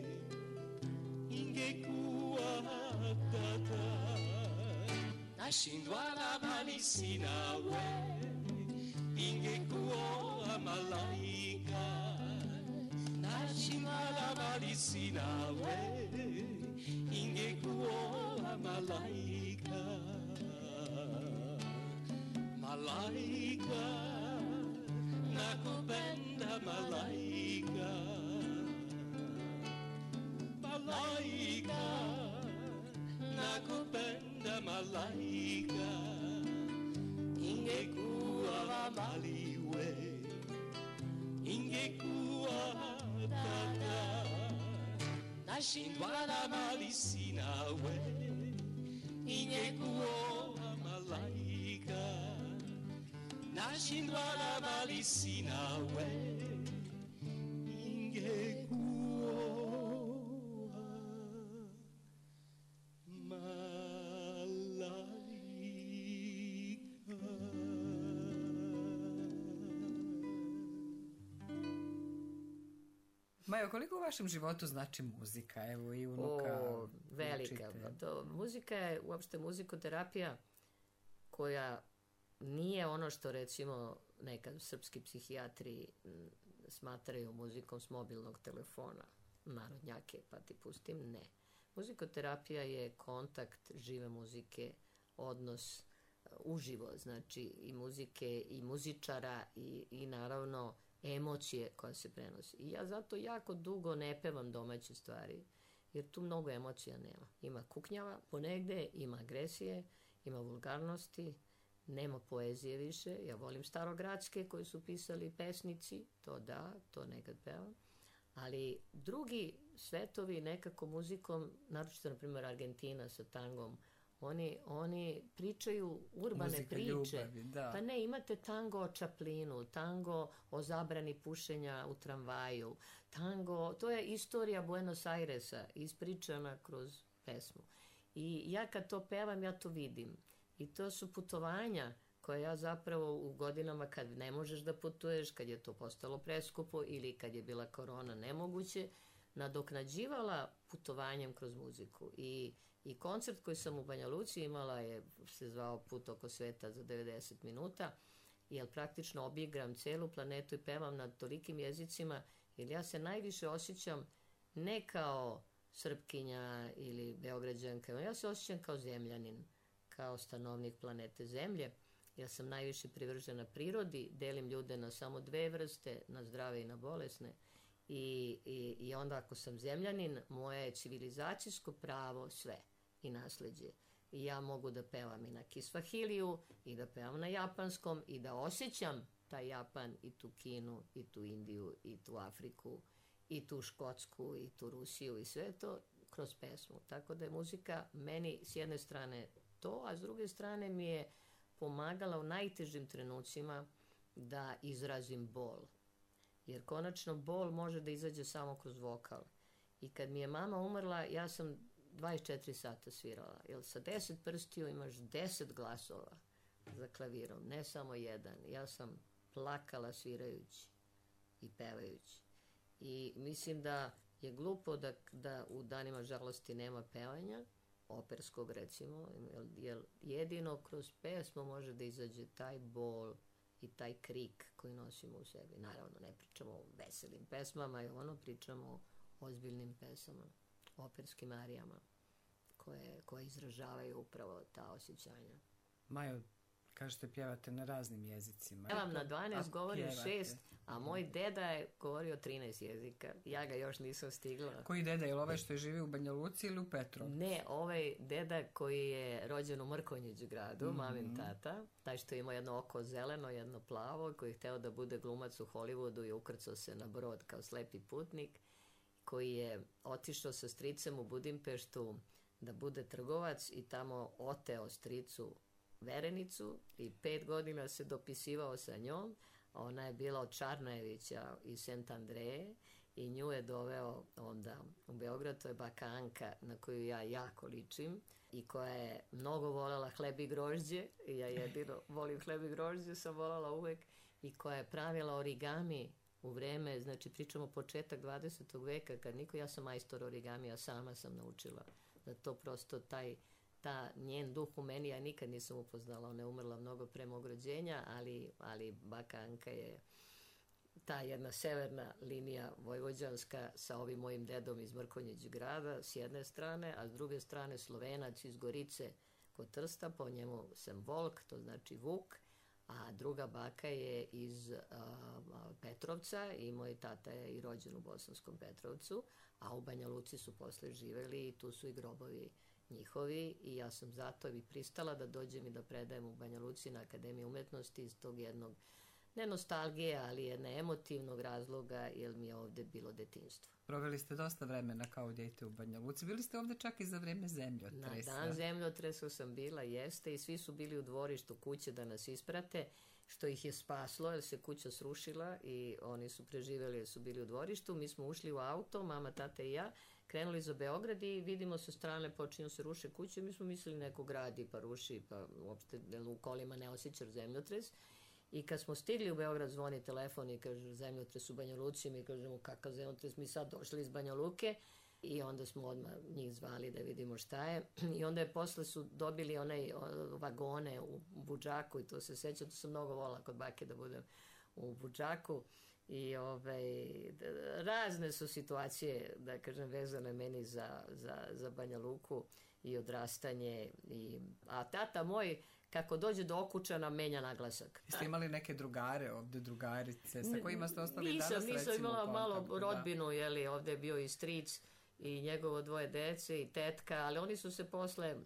Ingekuwa tata Nashindwa na mali sina we Ingekuwa malaika Nashindwa na mali sina we Ingekuwa malaika Malaika Nakupenda malaika Malaika Nakupenda malaika Ingekuwa maliwe Ingekuwa tata Nashindwa na mali sina we Ingekuwa malaika Nashindwa na mali sina we Ingekuwa Majo, koliko u vašem životu znači muzika? Evo i unuka. O, velika. To, muzika je uopšte muzikoterapija koja nije ono što recimo nekad srpski psihijatri smatraju muzikom s mobilnog telefona. Narodnjake, pa ti pustim. Ne. Muzikoterapija je kontakt žive muzike, odnos uživo, znači i muzike i muzičara i, i naravno emocije koja se prenosi. I ja zato jako dugo ne pevam domaće stvari, jer tu mnogo emocija nema. Ima kuknjava ponegde, ima agresije, ima vulgarnosti, nema poezije više. Ja volim starogradske koji su pisali pesnici, to da, to nekad pevam. Ali drugi svetovi nekako muzikom, naročito na primjer Argentina sa tangom, Oni, oni pričaju urbane Muzika priče. ljubavi, da. Pa ne, imate tango o Čaplinu, tango o zabrani pušenja u tramvaju, tango, to je istorija Buenos Airesa ispričana kroz pesmu. I ja kad to pevam, ja to vidim. I to su putovanja koje ja zapravo u godinama kad ne možeš da putuješ, kad je to postalo preskupo ili kad je bila korona nemoguće, nadoknađivala putovanjem kroz muziku. I I koncert koji sam u Banja Luci imala je, se zvao Put oko sveta za devedeset minuta, jer praktično obigram celu planetu i pevam na tolikim jezicima, jer ja se najviše osjećam ne kao Srpkinja ili Beograđanka, ja se osjećam kao zemljanin, kao stanovnik planete Zemlje. Ja sam najviše privržena prirodi, delim ljude na samo dve vrste, na zdrave i na bolesne. I, i, i onda ako sam zemljanin, moje je civilizacijsko pravo sve i nasleđe. I ja mogu da pevam i na kisvahiliju, i da pevam na japanskom, i da osjećam taj Japan, i tu Kinu, i tu Indiju, i tu Afriku, i tu Škotsku, i tu Rusiju, i sve to kroz pesmu. Tako da je muzika meni s jedne strane to, a s druge strane mi je pomagala u najtežim trenucima da izrazim bol. Jer konačno bol može da izađe samo kroz vokal. I kad mi je mama umrla, ja sam dvadeset četiri sata svirala. Jer sa deset prstiju imaš deset glasova za klavirom, ne samo jedan. Ja sam plakala svirajući i pevajući. I mislim da je glupo da, da u danima žalosti nema pevanja, operskog recimo, jer jedino kroz pesmu može da izađe taj bol i taj krik koji nosimo u sebi. Naravno, ne pričamo o veselim pesmama, i ono pričamo o ozbiljnim pesama, operskim arijama, koje, koje izražavaju upravo ta osjećanja. Majo, Kažete, pjevate na raznim jezicima. Pevam na dvanaest, A govorim pjevate. šest, a moj deda je govorio trinaest jezika. Ja ga još nisam stigla. Koji deda, je li ovaj što je živi u Banja Luci ili u Petrovcu? Ne, ovaj deda koji je rođen u Mrkonjić gradu, mm-hmm. mamin tata, taj što ima jedno oko zeleno, jedno plavo, koji je hteo da bude glumac u Hollywoodu i ukrcao se na brod kao slepi putnik, koji je otišao sa stricem u Budimpeštu da bude trgovac i tamo oteo stricu verenicu i pet godina se dopisivao sa njom. Ona je bila od Čarnajevića iz Sent Andreje i nju je doveo onda u Beograd. To je baka Anka na koju ja jako ličim i koja je mnogo voljela hleb i grožđe. Ja jedino volim hleb i grožđe, sam voljela uvek. I koja je pravila origami u vreme, znači pričamo početak dvadesetog veka, kad niko, ja sam majstor origamija, sama sam naučila da to prosto taj ta njen duh u meni, ja nikad nisam upoznala, ona je umrla mnogo pre mog rođenja, ali, ali baka Anka je ta jedna severna linija vojvođanska sa ovim mojim dedom iz Mrkonjić grada s jedne strane, a s druge strane Slovenac iz Gorice kod Trsta, po njemu sam Volk, to znači Vuk, a druga baka je iz a, Petrovca i moj tata je i rođen u Bosanskom Petrovcu, a u Banja Luci su posle živeli i tu su i grobovi njihovi i ja sam zato i pristala da dođem i da predajem u Banja Luci na Akademiji umetnosti iz tog jednog, ne nostalgije, ali jedne emotivnog razloga, jer mi je ovde bilo detinjstvo. Proveli ste dosta vremena kao dijete u Banja Luci. Bili ste ovde čak i za vreme zemljotresa. Na dan zemljotresa sam bila, jeste, i svi su bili u dvorištu kuće da nas isprate, što ih je spaslo, jer se kuća srušila i oni su preživjeli jer su bili u dvorištu. Mi smo ušli u auto, mama, tata i ja, krenuli za Beograd i vidimo sa strane počinju se ruše kuće. Mi smo mislili neko gradi pa ruši, pa uopšte u kolima ne osjećaš zemljotres. I kad smo stigli u Beograd, zvoni telefon i kaže zemljotres u Banja Luci, mi kažemo kakav zemljotres, mi sad došli iz Banja Luke i onda smo odmah njih zvali da vidimo šta je. I onda je posle su dobili onaj vagone u Budžaku i to se seća, to sam mnogo volila kod bake da budem u Budžaku. I ovaj, razne su situacije, da kažem, vezane meni za, za, za Banja Luku i odrastanje. I, a tata moj, kako dođe do Okučana, menja naglasak. Jeste imali neke drugare ovde, drugarice, sa kojima ste ostali nisam, danas, recimo? Nisam imala malo kontaktu, rodbinu, da. Jeli, ovde je bio i stric i njegovo dvoje dece i tetka, ali oni su se posle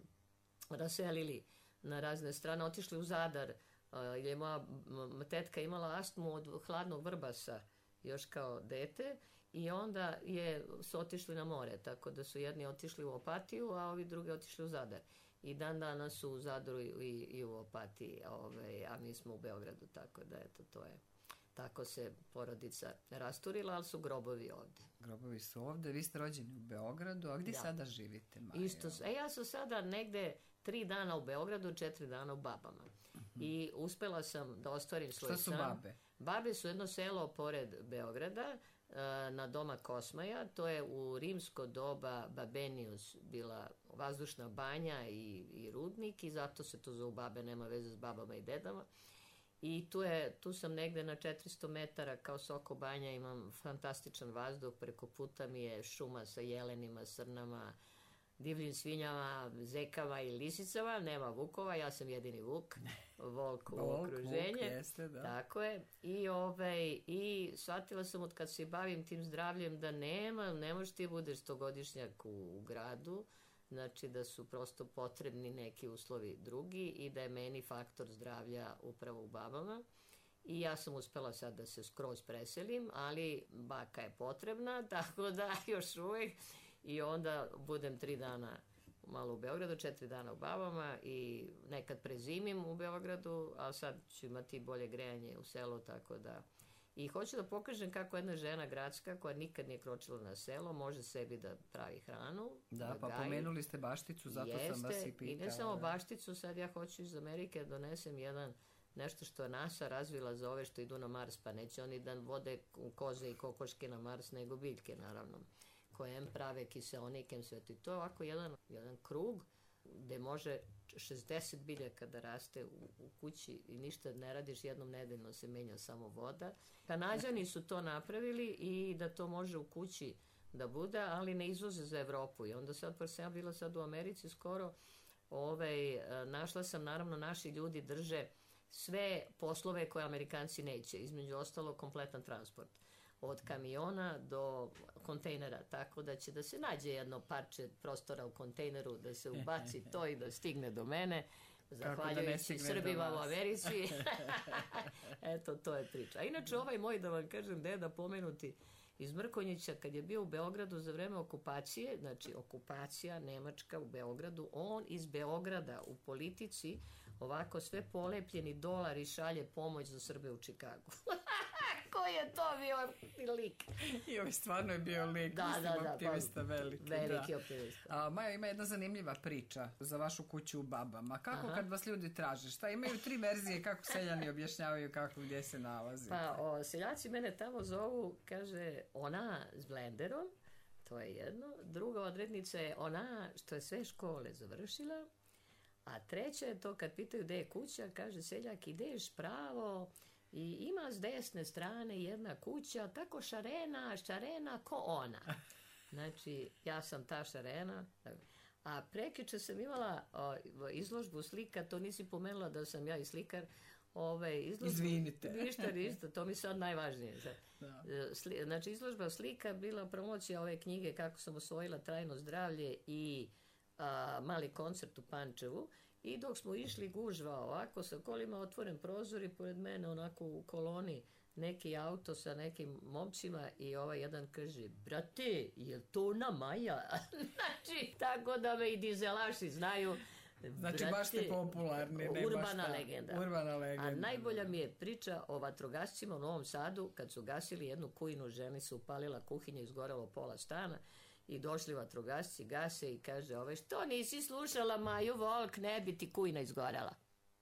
raselili na razne strane, otišli u Zadar, jer je moja tetka imala astmu od hladnog vrbasa još kao dete i onda je, su otišli na more, tako da su jedni otišli u Opatiju, a ovi drugi otišli u Zadar. I dan danas su u Zadru i, i u Opatiji, ove, a mi smo u Beogradu, tako da eto, to je, tako se porodica rasturila, ali su grobovi ovde. Grobovi su ovde, vi ste rođeni u Beogradu, a gdje da. sada živite, Maja? Isto, e, ja sam sada negde tri dana u Beogradu, četiri dana u Babama. Uh-huh. I uspela sam da ostvarim svoj san. Šta su Babe? Babe su jedno selo pored Beograda, na Doma Kosmaja, to je u rimsko doba Babenius bila vazdušna banja i, i rudnik i zato se to zove Babe, nema veze s babama i dedama. I tu, je, tu sam negde na četiristo metara kao Soko Banja, imam fantastičan vazduh, preko puta mi je šuma sa jelenima, srnama, divljim svinjama, zekama i lisicama, nema vukova, ja sam jedini vuk, volk u okruženje. Vuk, jeste, da. Tako je. I, ovaj, i shvatila sam od kad se bavim tim zdravljem da nema, ne možeš ti budeš stogodišnjak u, u gradu, znači da su prosto potrebni neki uslovi drugi i da je meni faktor zdravlja upravo u Babama. I ja sam uspela sad da se skroz preselim, ali baka je potrebna, tako da još uvek. I onda budem tri dana malo u Beogradu, četiri dana u Babama i nekad prezimim u Beogradu, a sad ću imati bolje grejanje u selu, tako da... I hoću da pokažem kako jedna žena gradska koja nikad nije kročila na selo može sebi da pravi hranu. Da, da pa gaji. Pomenuli ste bašticu, zato Jeste, sam vas i pitala. I ne samo bašticu, sad ja hoću iz Amerike da donesem jedan nešto što je NASA razvila za ove što idu na Mars, pa neće oni da vode koze i kokoške na Mars, nego biljke, naravno, koje em prave kiseonik, em sve. I to je ovako jedan, jedan krug gde može šezdeset biljaka da raste u, u kući i ništa ne radiš, jednom nedeljno se menja samo voda. Kanađani su to napravili i da to može u kući da bude, ali ne izvoze za Evropu. I onda sad, pa sam ja bila sad u Americi skoro, ovaj, našla sam, naravno, naši ljudi drže sve poslove koje Amerikanci neće, između ostalo kompletan transport. Od kamiona do kontejnera, tako da će da se nađe jedno parče prostora u kontejneru, da se ubaci to i da stigne do mene, zahvaljujući da Srbima u Americi. Eto, to je priča. A inače, ovaj moj, da vam kažem, deda pomenuti iz Mrkonjića, kad je bio u Beogradu za vreme okupacije, znači okupacija Nemačka u Beogradu, on iz Beograda u politici ovako sve polepljeni dolari šalje pomoć za Srbe u Čikagu. Koji je to bio lik? I ovaj stvarno je bio lik, da, mislim, da, da, optimista pa, veliki. Veliki da. optimista. A, Maja, ima jedna zanimljiva priča za vašu kuću u Babama. Kako Aha. kad vas ljudi traže? Šta, imaju tri verzije kako seljani objašnjavaju kako gdje se nalazi? Pa, o, seljaci mene tamo zovu, kaže, ona s blenderom, to je jedno. Druga odrednica je ona što je sve škole završila. A treća je to kad pitaju gde je kuća, kaže seljak, ideš pravo i ima s desne strane jedna kuća, tako šarena, šarena ko ona. Znači, ja sam ta šarena. A prekiče sam imala o, izložbu slika, to nisi pomenula da sam ja i slikar. Ove, izložbu, Izvinite. Ništa, ništa, to mi sad najvažnije. Da. Sli, znači, izložba slika bila promocija ove knjige Kako sam osvojila trajno zdravlje i a, mali koncert u Pančevu. I dok smo išli gužva ovako sa kolima, otvoren prozor i pored mene onako u koloni neki auto sa nekim momcima i ovaj jedan kaže, brate, je to ona Maja? Znači, tako da me i dizelaši znaju. Znači, brate, baš ste popularni. Ne urbana baš legenda. Urbana legenda. A najbolja mi je priča o vatrogascima u Novom Sadu, kad su gasili jednu kujinu, ženi se upalila kuhinja, izgorelo pola stana. I došli vatrogasci, gase i kaže, ove, što nisi slušala Maju Volk, ne bi ti kujna izgorela.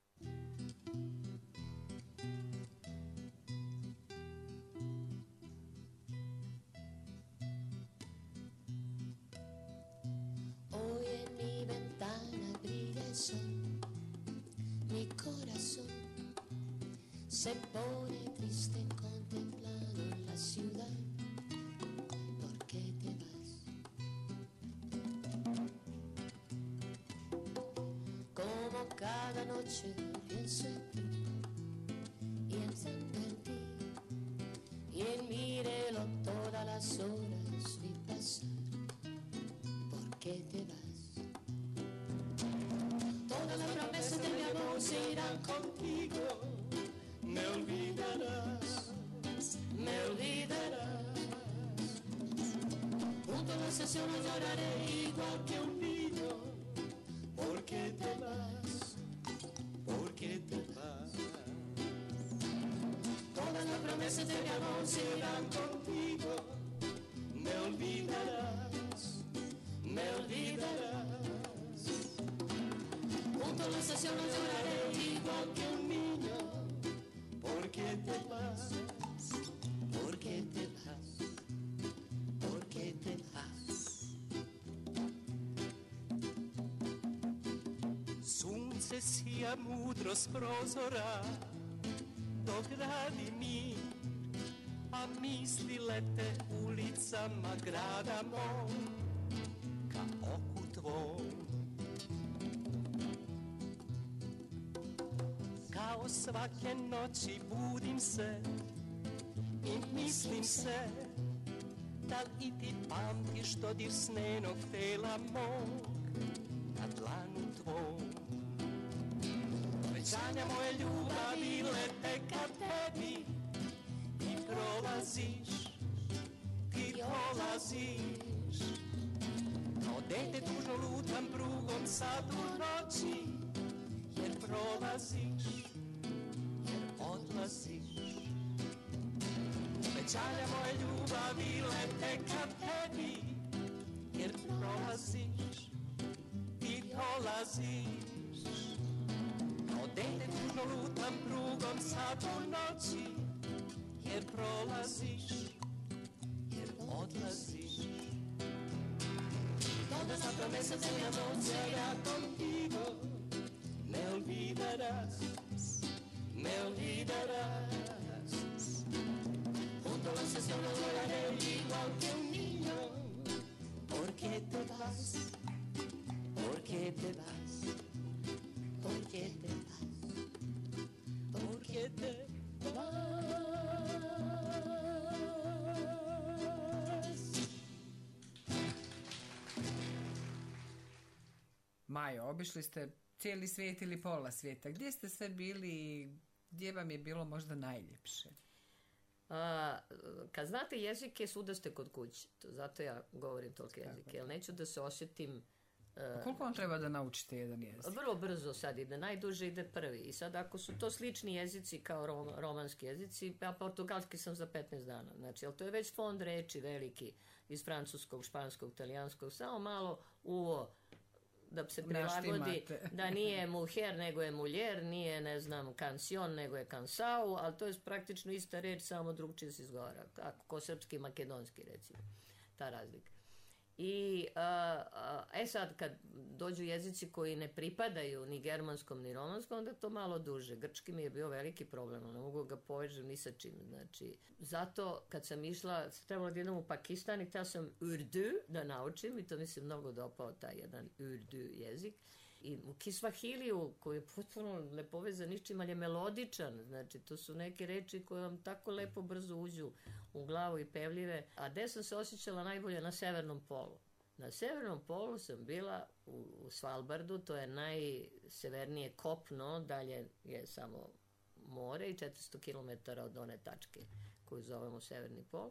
Hoy en mi ventana brilla el sol, mi corazón se pone triste contemplando la ciudad. Cada noche pienso en ti y pensando en ti y en mi reloj todas las horas vi pasar. ¿Por qué te vas? Todas las promesas de mi amor se irán contigo. Me olvidarás, me olvidarás. Junto a la estación lloraré igual que un niño. ¿Por qué te vas? ¿Por qué te vas? Todas las promesas de mi amor se irán contigo. Me olvidarás, me olvidarás. Junto a la estación lloraré igual que un niño. ¿Por qué te vas? ¿Por qué te vas? ¿Por qué te vas? Sunce sija mudro s prozora, dogradi mi, a misli lete ulicama grada mog, ka oku tvom. Kao svake noći budim se i mislim se, da li i ti pamtiš dodir snenog tela mog na dlanu tvom. Obećanja moje ljubavi lete ka tebi i prolaziš, ti prolaziš. Kao dete tužno lutam prugom sad u noći, jer prolaziš, jer odlaziš. Obećanja moje ljubavi lete ka tebi, jer prolaziš, ti prolaziš. Kao dete tužno lutam prugom sad u noći, jer prolaziš, jer odlaziš. Todas las promesas de mi amor serán contigo. Me olvidarás, me olvidarás. Junto a la estación lloraré igual que un niño. ¿Por qué te vas? ¿Por qué te vas? ¿Por qué te vas? Majo, obišli ste cijeli svijet ili pola svijeta. Gdje ste sve bili i gdje vam je bilo možda najljepše? A, kad znate jezike, svuda ste kod kuće. To, zato ja govorim toliko jezike. Jer neću da se osjetim... A koliko vam treba da naučite jedan jezik? Vrlo brzo sad ide, najduže ide prvi. I sad ako su to slični jezici kao rom, romanski jezici, ja portugalski sam za petnaest dana. Znači, ali to je već fond reči veliki iz francuskog, španskog, talijanskog, samo malo uvo da se prilagodi, da nije mujer nego je muljer, nije, ne znam, kansion nego je kansau, ali to je praktično ista reč, samo drugčije se izgovara, kako ko srpski i makedonski, recimo, ta razlika. I a, a, e sad kad dođu jezici koji ne pripadaju ni germanskom ni romanskom, onda to malo duže. Grčki mi je bio veliki problem, ne mogu ga povežem ni sa čim. Znači, zato kad sam išla, trebalo da idem u Pakistan i htjela sam Urdu da naučim i to mi se mnogo dopao taj jedan Urdu jezik. I u Kiswahiliju, koji je potpuno ne povezan ničim, ali je melodičan, znači to su neke reči koje vam tako lepo brzo uđu u glavu i pevljive. A gde sam se osjećala najbolje? Na severnom polu. Na severnom polu sam bila u, u Svalbardu, to je najsevernije kopno, dalje je samo more i četiristo kilometara od one tačke koju zovemo Severni pol.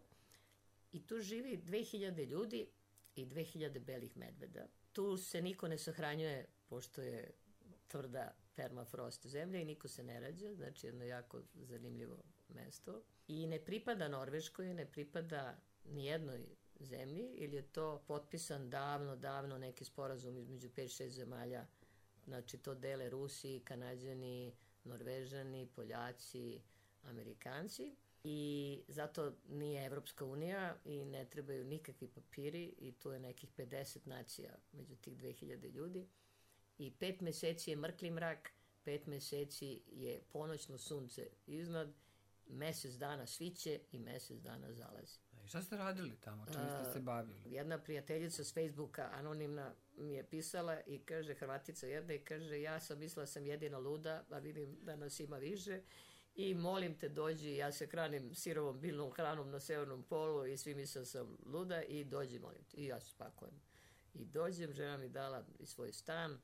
I tu živi dve hiljade ljudi i dve hiljade belih medveda. Tu se niko ne sahranjuje, pošto je tvrda permafrost zemlja i niko se ne rađa, znači jedno jako zanimljivo mesto. I ne pripada Norveškoj, ne pripada nijednoj zemlji, ili je to potpisan davno, davno neki sporazum između pet šest zemalja, znači to dele Rusi, Kanađani, Norvežani, Poljaci, Amerikanci. I zato nije Evropska unija i ne trebaju nikakvi papiri i tu je nekih pedeset nacija među tih dve hiljade ljudi. I pet meseci je mrkli mrak, pet meseci je ponoćno sunce iznad, mesec dana sviće i mesec dana zalazi. I šta ste radili tamo? Čim ste se bavili? Jedna prijateljica s Facebooka, anonimna, mi je pisala i kaže, Hrvatica jedna, i kaže, ja sam mislila sam jedina luda, a vidim da nas ima više. I molim te dođi, ja se hranim sirovom biljnom hranom na severnom polu i svi misle sam luda i dođi, molim te. I ja se spakujem. I dođem, žena mi dala i svoj stan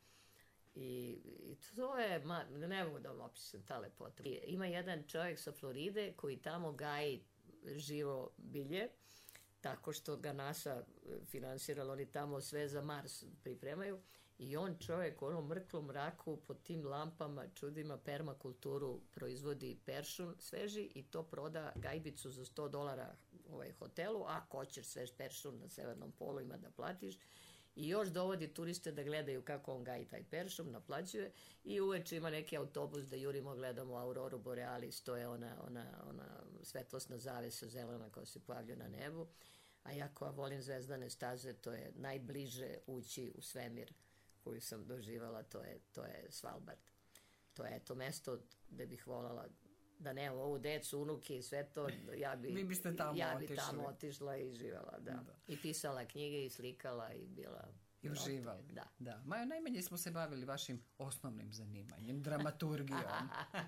i, i to je, ma, ne mogu da vam opišem ta lepota. I ima jedan čovjek sa Floride koji tamo gaji živo bilje, tako što ga NASA finansirala, oni tamo sve za Mars pripremaju. I on čovjek u onom mrklom mraku pod tim lampama, čudima, permakulturu proizvodi peršun sveži i to proda gajbicu za sto dolara ovaj hotelu, a ko ćeš svež peršun na severnom polu ima da platiš. I još dovodi turiste da gledaju kako on gaji taj peršun, naplaćuje i uveče ima neki autobus da jurimo, gledamo Auroru Borealis, to je ona, ona, ona svetlosna zavesa zelena koja se pojavlja na nebu. A ja koja volim zvezdane staze, to je najbliže ući u svemir koju sam doživala, to je, to je Svalbard. To je to mesto gde bih voljela da nemam ovu decu, unuke i sve to, ja bi, Vi biste tamo ja bi otišli. tamo otišla i živjela, da. da. I pisala knjige i slikala i bila... I uživali. Da. da. Majo, najmanje smo se bavili vašim osnovnim zanimanjem, dramaturgijom.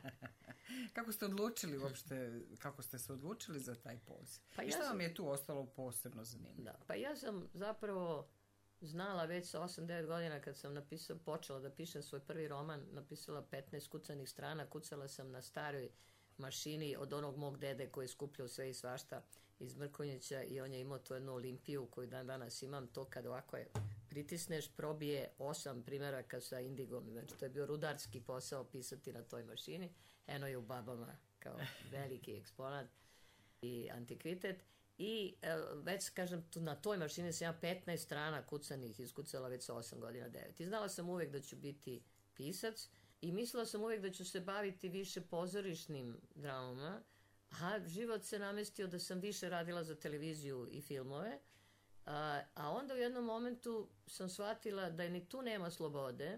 Kako ste odlučili uopšte, kako ste se odlučili za taj poziv? Pa I šta ja sam, vam je tu ostalo posebno zanimljivo? Da, pa ja sam zapravo znala već sa osam devet godina kad sam napisala, počela da pišem svoj prvi roman, napisala petnaest kucanih strana, kucala sam na staroj mašini od onog mog dede koji je skupljao sve i svašta iz Mrkonjića i on je imao tu jednu Olimpiju koju dan danas imam, to kad ovako je pritisneš, probije osam primjeraka sa indigom, znači to je bio rudarski posao pisati na toj mašini, eno je u Babama kao veliki eksponat i antikvitet. I e, već, kažem, tu, na toj mašini sam ja petnaest strana kucanih iskucala već sa osam godina, devet. I znala sam uvek da ću biti pisac i mislila sam uvek da ću se baviti više pozorišnim dramama, a život se namestio da sam više radila za televiziju i filmove, a, a onda u jednom momentu sam shvatila da ni tu nema slobode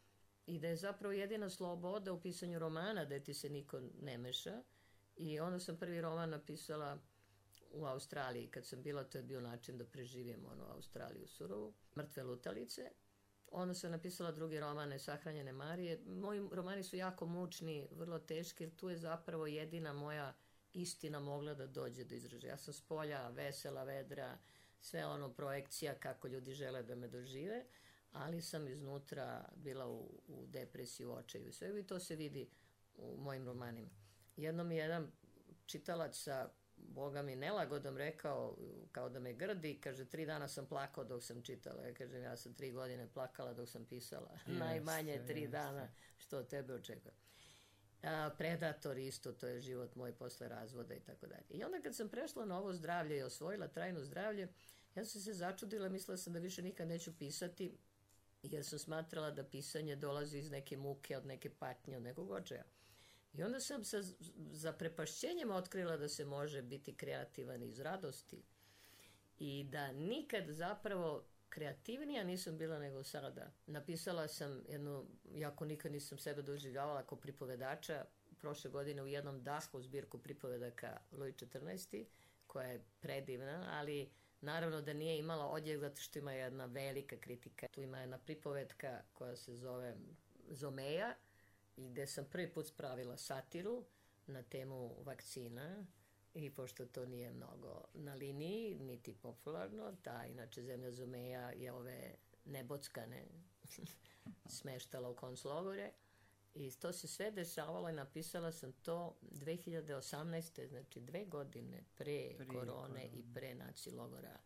i da je zapravo jedina sloboda u pisanju romana, da ti se niko ne meša. I onda sam prvi roman napisala u Australiji, kad sam bila, to je bio način da preživim ono Australiju surovu, Mrtve lutalice. Onda sam napisala drugi roman, Nesahranjene Marije. Moji romani su jako mučni, vrlo teški, jer tu je zapravo jedina moja istina mogla da dođe do izražaja. Ja sam s polja, vesela, vedra, sve ono projekcija kako ljudi žele da me dožive, ali sam iznutra bila u, u depresiji, u očaju i sve, i to se vidi u mojim romanima. Jednom je jedan čitalac sa, Boga mi, nelagodom rekao, kao da me grdi, kaže, tri dana sam plakao dok sam čitala. Ja kažem, ja sam tri godine plakala dok sam pisala. Jeste, najmanje tri jeste. dana, što od tebe očekuje. A, Predator isto, to je život moj posle razvoda i tako dalje. I onda kad sam prešla na ovo zdravlje i osvojila trajno zdravlje, ja sam se začudila, mislila sam da više nikad neću pisati, jer sam smatrala da pisanje dolazi iz neke muke, od neke patnje, od nekog očaja. I onda sam sa zaprepašćenjem otkrila da se može biti kreativan iz radosti i da nikad zapravo kreativnija nisam bila nego sada. Napisala sam jednu, jako nikad nisam sebe doživljavala kao pripovedača, prošle godine u jednom dahu zbirku pripovedaka Luj četrnaesti, koja je predivna, ali naravno da nije imala odjek zato što ima jedna velika kritika. Tu ima jedna pripovedka koja se zove Zomeja, i gde sam prvi put spravila satiru na temu vakcina, i pošto to nije mnogo na liniji, niti popularno, ta inače zemlja Zomeja je ove nebockane smeštala u konclogore, i to se sve dešavalo i napisala sam to dve hiljade osamnaeste. znači dve godine pre, pre korone korone i pre naci logora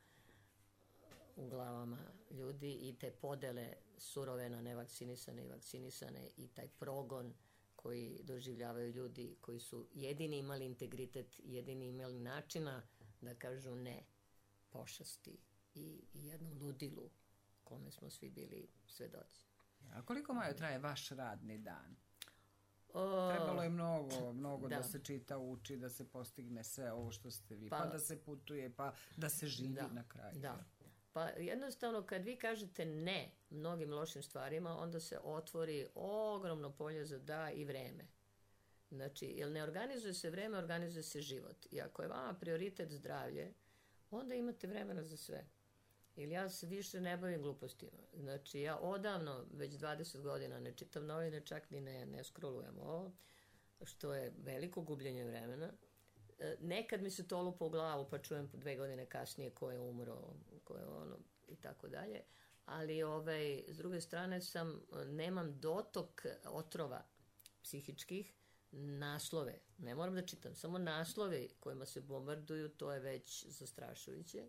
u glavama ljudi, i te podele surove na nevakcinisane i vakcinisane, i taj progon koji doživljavaju ljudi koji su jedini imali integritet, jedini imali načina da kažu ne pošasti i, i jednom ludilu kome smo svi bili svedoci. A koliko, Majo, traje vaš radni dan? O, trebalo je mnogo, mnogo da. da se čita, uči, da se postigne sve ovo što ste vi, pa, pa da se putuje, pa da se živi da, na kraju. Da. Pa jednostavno kad vi kažete ne mnogim lošim stvarima, onda se otvori ogromno polje za da i vreme. Znači, jer ne organizuje se vreme, organizuje se život. I ako je vama prioritet zdravlje, onda imate vremena za sve. Ili ja se više ne bavim glupostima. Znači, ja odavno, već dvadeset godina, ne čitam novine, čak ni ne, ne scrollujem ovo, što je veliko gubljenje vremena. Nekad mi se to lupa u glavu, pa čujem dve godine kasnije ko je umro, ko je ono, i tako dalje. Ali, ovaj, s druge strane, sam, nemam dotok otrova psihičkih, naslove. Ne moram da čitam, samo naslove kojima se bombarduju, to je već zastrašujuće.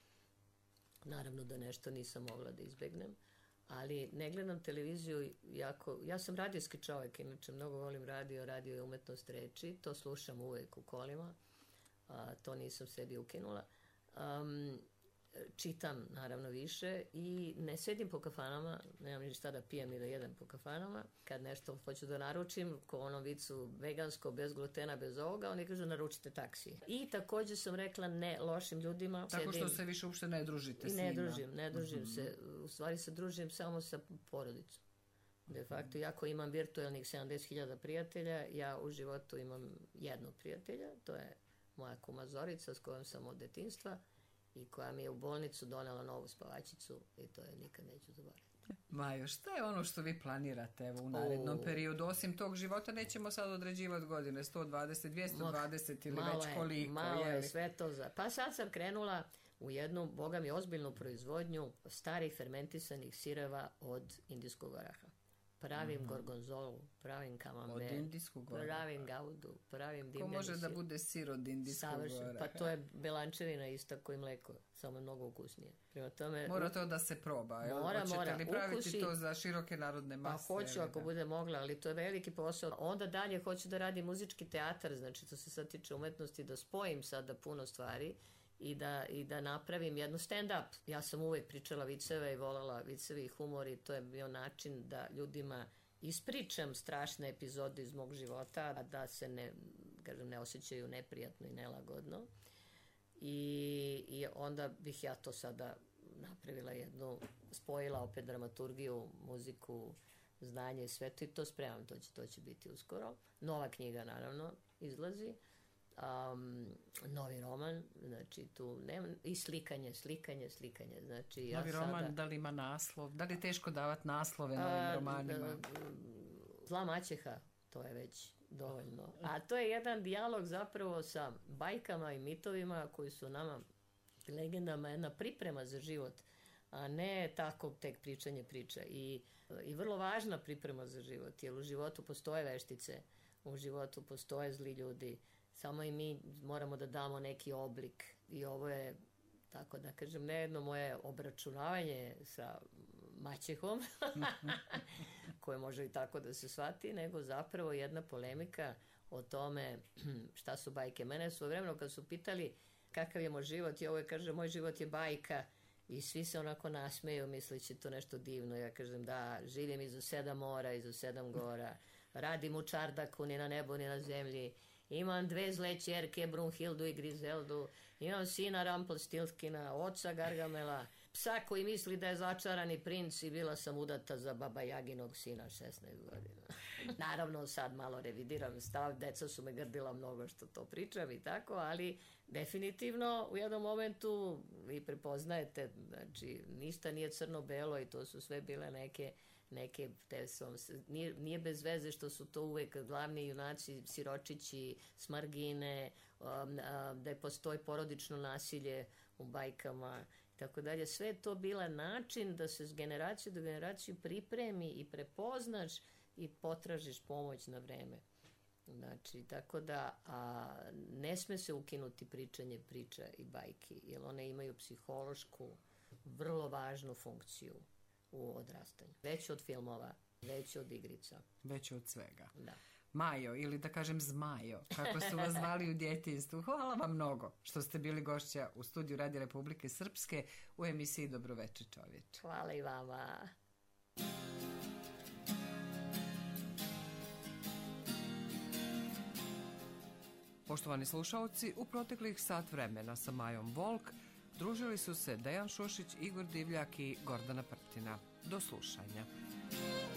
Naravno da nešto nisam mogla da izbegnem, ali ne gledam televiziju jako, ja sam radijski čovjek, inače mnogo volim radio, radio je umetnost reči, to slušam uvek u kolima, a, to nisam sebi ukinula. Um, čitam naravno više i ne sedim po kafanama, nemam ni šta da pijem ni da jedem po kafanama. Kad nešto hoću da naručim, ko onom vicu vegansko, bez glutena, bez ovoga, oni kažu naručite taksi. I takođe sam rekla ne lošim ljudima. Tako što se više uopšte ne družite s njima. Ne družim, ne družim mm-hmm. se. U stvari se družim samo sa porodicom. De facto, jako imam virtualnih sedamdeset hiljada prijatelja, ja u životu imam jednog prijatelja, to je moja kuma Zorica s kojom sam od detinjstva, i koja mi je u bolnicu donela novu spavačicu, i to je nikad neću zaboraviti. Majo, šta je ono što vi planirate evo, u narednom o... periodu? Osim tog života nećemo sad određivati godine, sto dvadeset, dvjesto dvadeset ili malo već koliko. Malo je, je sve to za... Pa sad sam krenula u jednu, boga mi, ozbiljnu proizvodnju starih fermentisanih sireva od indijskog oraha. Pravim mm-hmm. gorgonzolu, pravim kamamber, od indijskog oraha. Pravim gaudu, pravim dimljeni sir. Ko može da bude sir od indijskog Savršen. oraha? Pa to je belančevina ista koji mleko, samo je mnogo ukusnije. Prema tome, mora to da se proba. Mora, Hoćete mora. li praviti Ukusi, to za široke narodne mase? Pa hoću ako da. bude mogla, ali to je veliki posao. Onda dalje hoću da radim muzički teatar, znači to se sad tiče umetnosti, da spojim sada puno stvari i da, i da napravim jednu stand-up. Ja sam uvek pričala viceve i volala vicevi i humor, i to je bio način da ljudima ispričam strašne epizode iz mog života, a da se ne, kažem, ne osjećaju neprijatno i nelagodno. I, i onda bih ja to sada napravila jednu, spojila opet dramaturgiju, muziku, znanje i sve to, i to spremam, to će, to će biti uskoro. Nova knjiga, naravno, izlazi. Um, novi roman, znači tu nema, i slikanje, slikanje, slikanje. Znači, ja novi roman, sada, da li ima naslov? Da li je teško davati naslove novim a, romanima? Zla maćeha, to je već dovoljno. A to je jedan dijalog zapravo sa bajkama i mitovima koji su nama, legendama, jedna priprema za život. a ne tako tek pričanje priča. I, i vrlo važna priprema za život, jer u životu postoje veštice, u životu postoje zli ljudi, samo i mi moramo da damo neki oblik. I ovo je, tako da kažem, ne jedno moje obračunavanje sa maćehom, koje može i tako da se shvati, nego zapravo jedna polemika o tome šta su bajke. Mene su vremeno kad su pitali kakav je moj život, i ovo je, kaže, moj život je bajka, i svi se onako nasmeju, misleći to nešto divno. Ja kažem, da, živim iza sedam mora, iza sedam gora, radim u čardaku, ni na nebu, ni na zemlji, imam dve zle ćerke, Brunhildu i Grizeldu, imam sina Rumpelstiltskina, oca Gargamela, psa koji misli da je začarani princ, i bila sam udata za Baba Jaginog sina šesnaest godina. Naravno, sad malo revidiram stav, deca su me grdila mnogo što to pričam i tako, ali definitivno u jednom momentu vi prepoznajete, znači ništa nije crno-belo i to su sve bile neke neke, te sam, nije, nije bez veze što su to uvek glavni junaci, siročići, smargine, um, um, da postoji porodično nasilje u bajkama, tako dalje. Sve je to bila način da se s generacije do generaciju pripremi i prepoznaš i potražiš pomoć na vreme. Znači, tako da a, ne sme se ukinuti pričanje priča i bajki, jer one imaju psihološku, vrlo važnu funkciju u odrastanju. Već od filmova, već od igrica. Već od svega. Da. Majo, ili da kažem Zmajo, kako su vas zvali u djetinjstvu. Hvala vam mnogo što ste bili gošća u studiju Radio Republike Srpske u emisiji Dobroveče čovječe. Hvala i vama. Poštovani slušaoci, u proteklih sat vremena sa Majom Volk družili su se Dejan Šušić, Igor Divljak i Gordana Prptina. Do slušanja.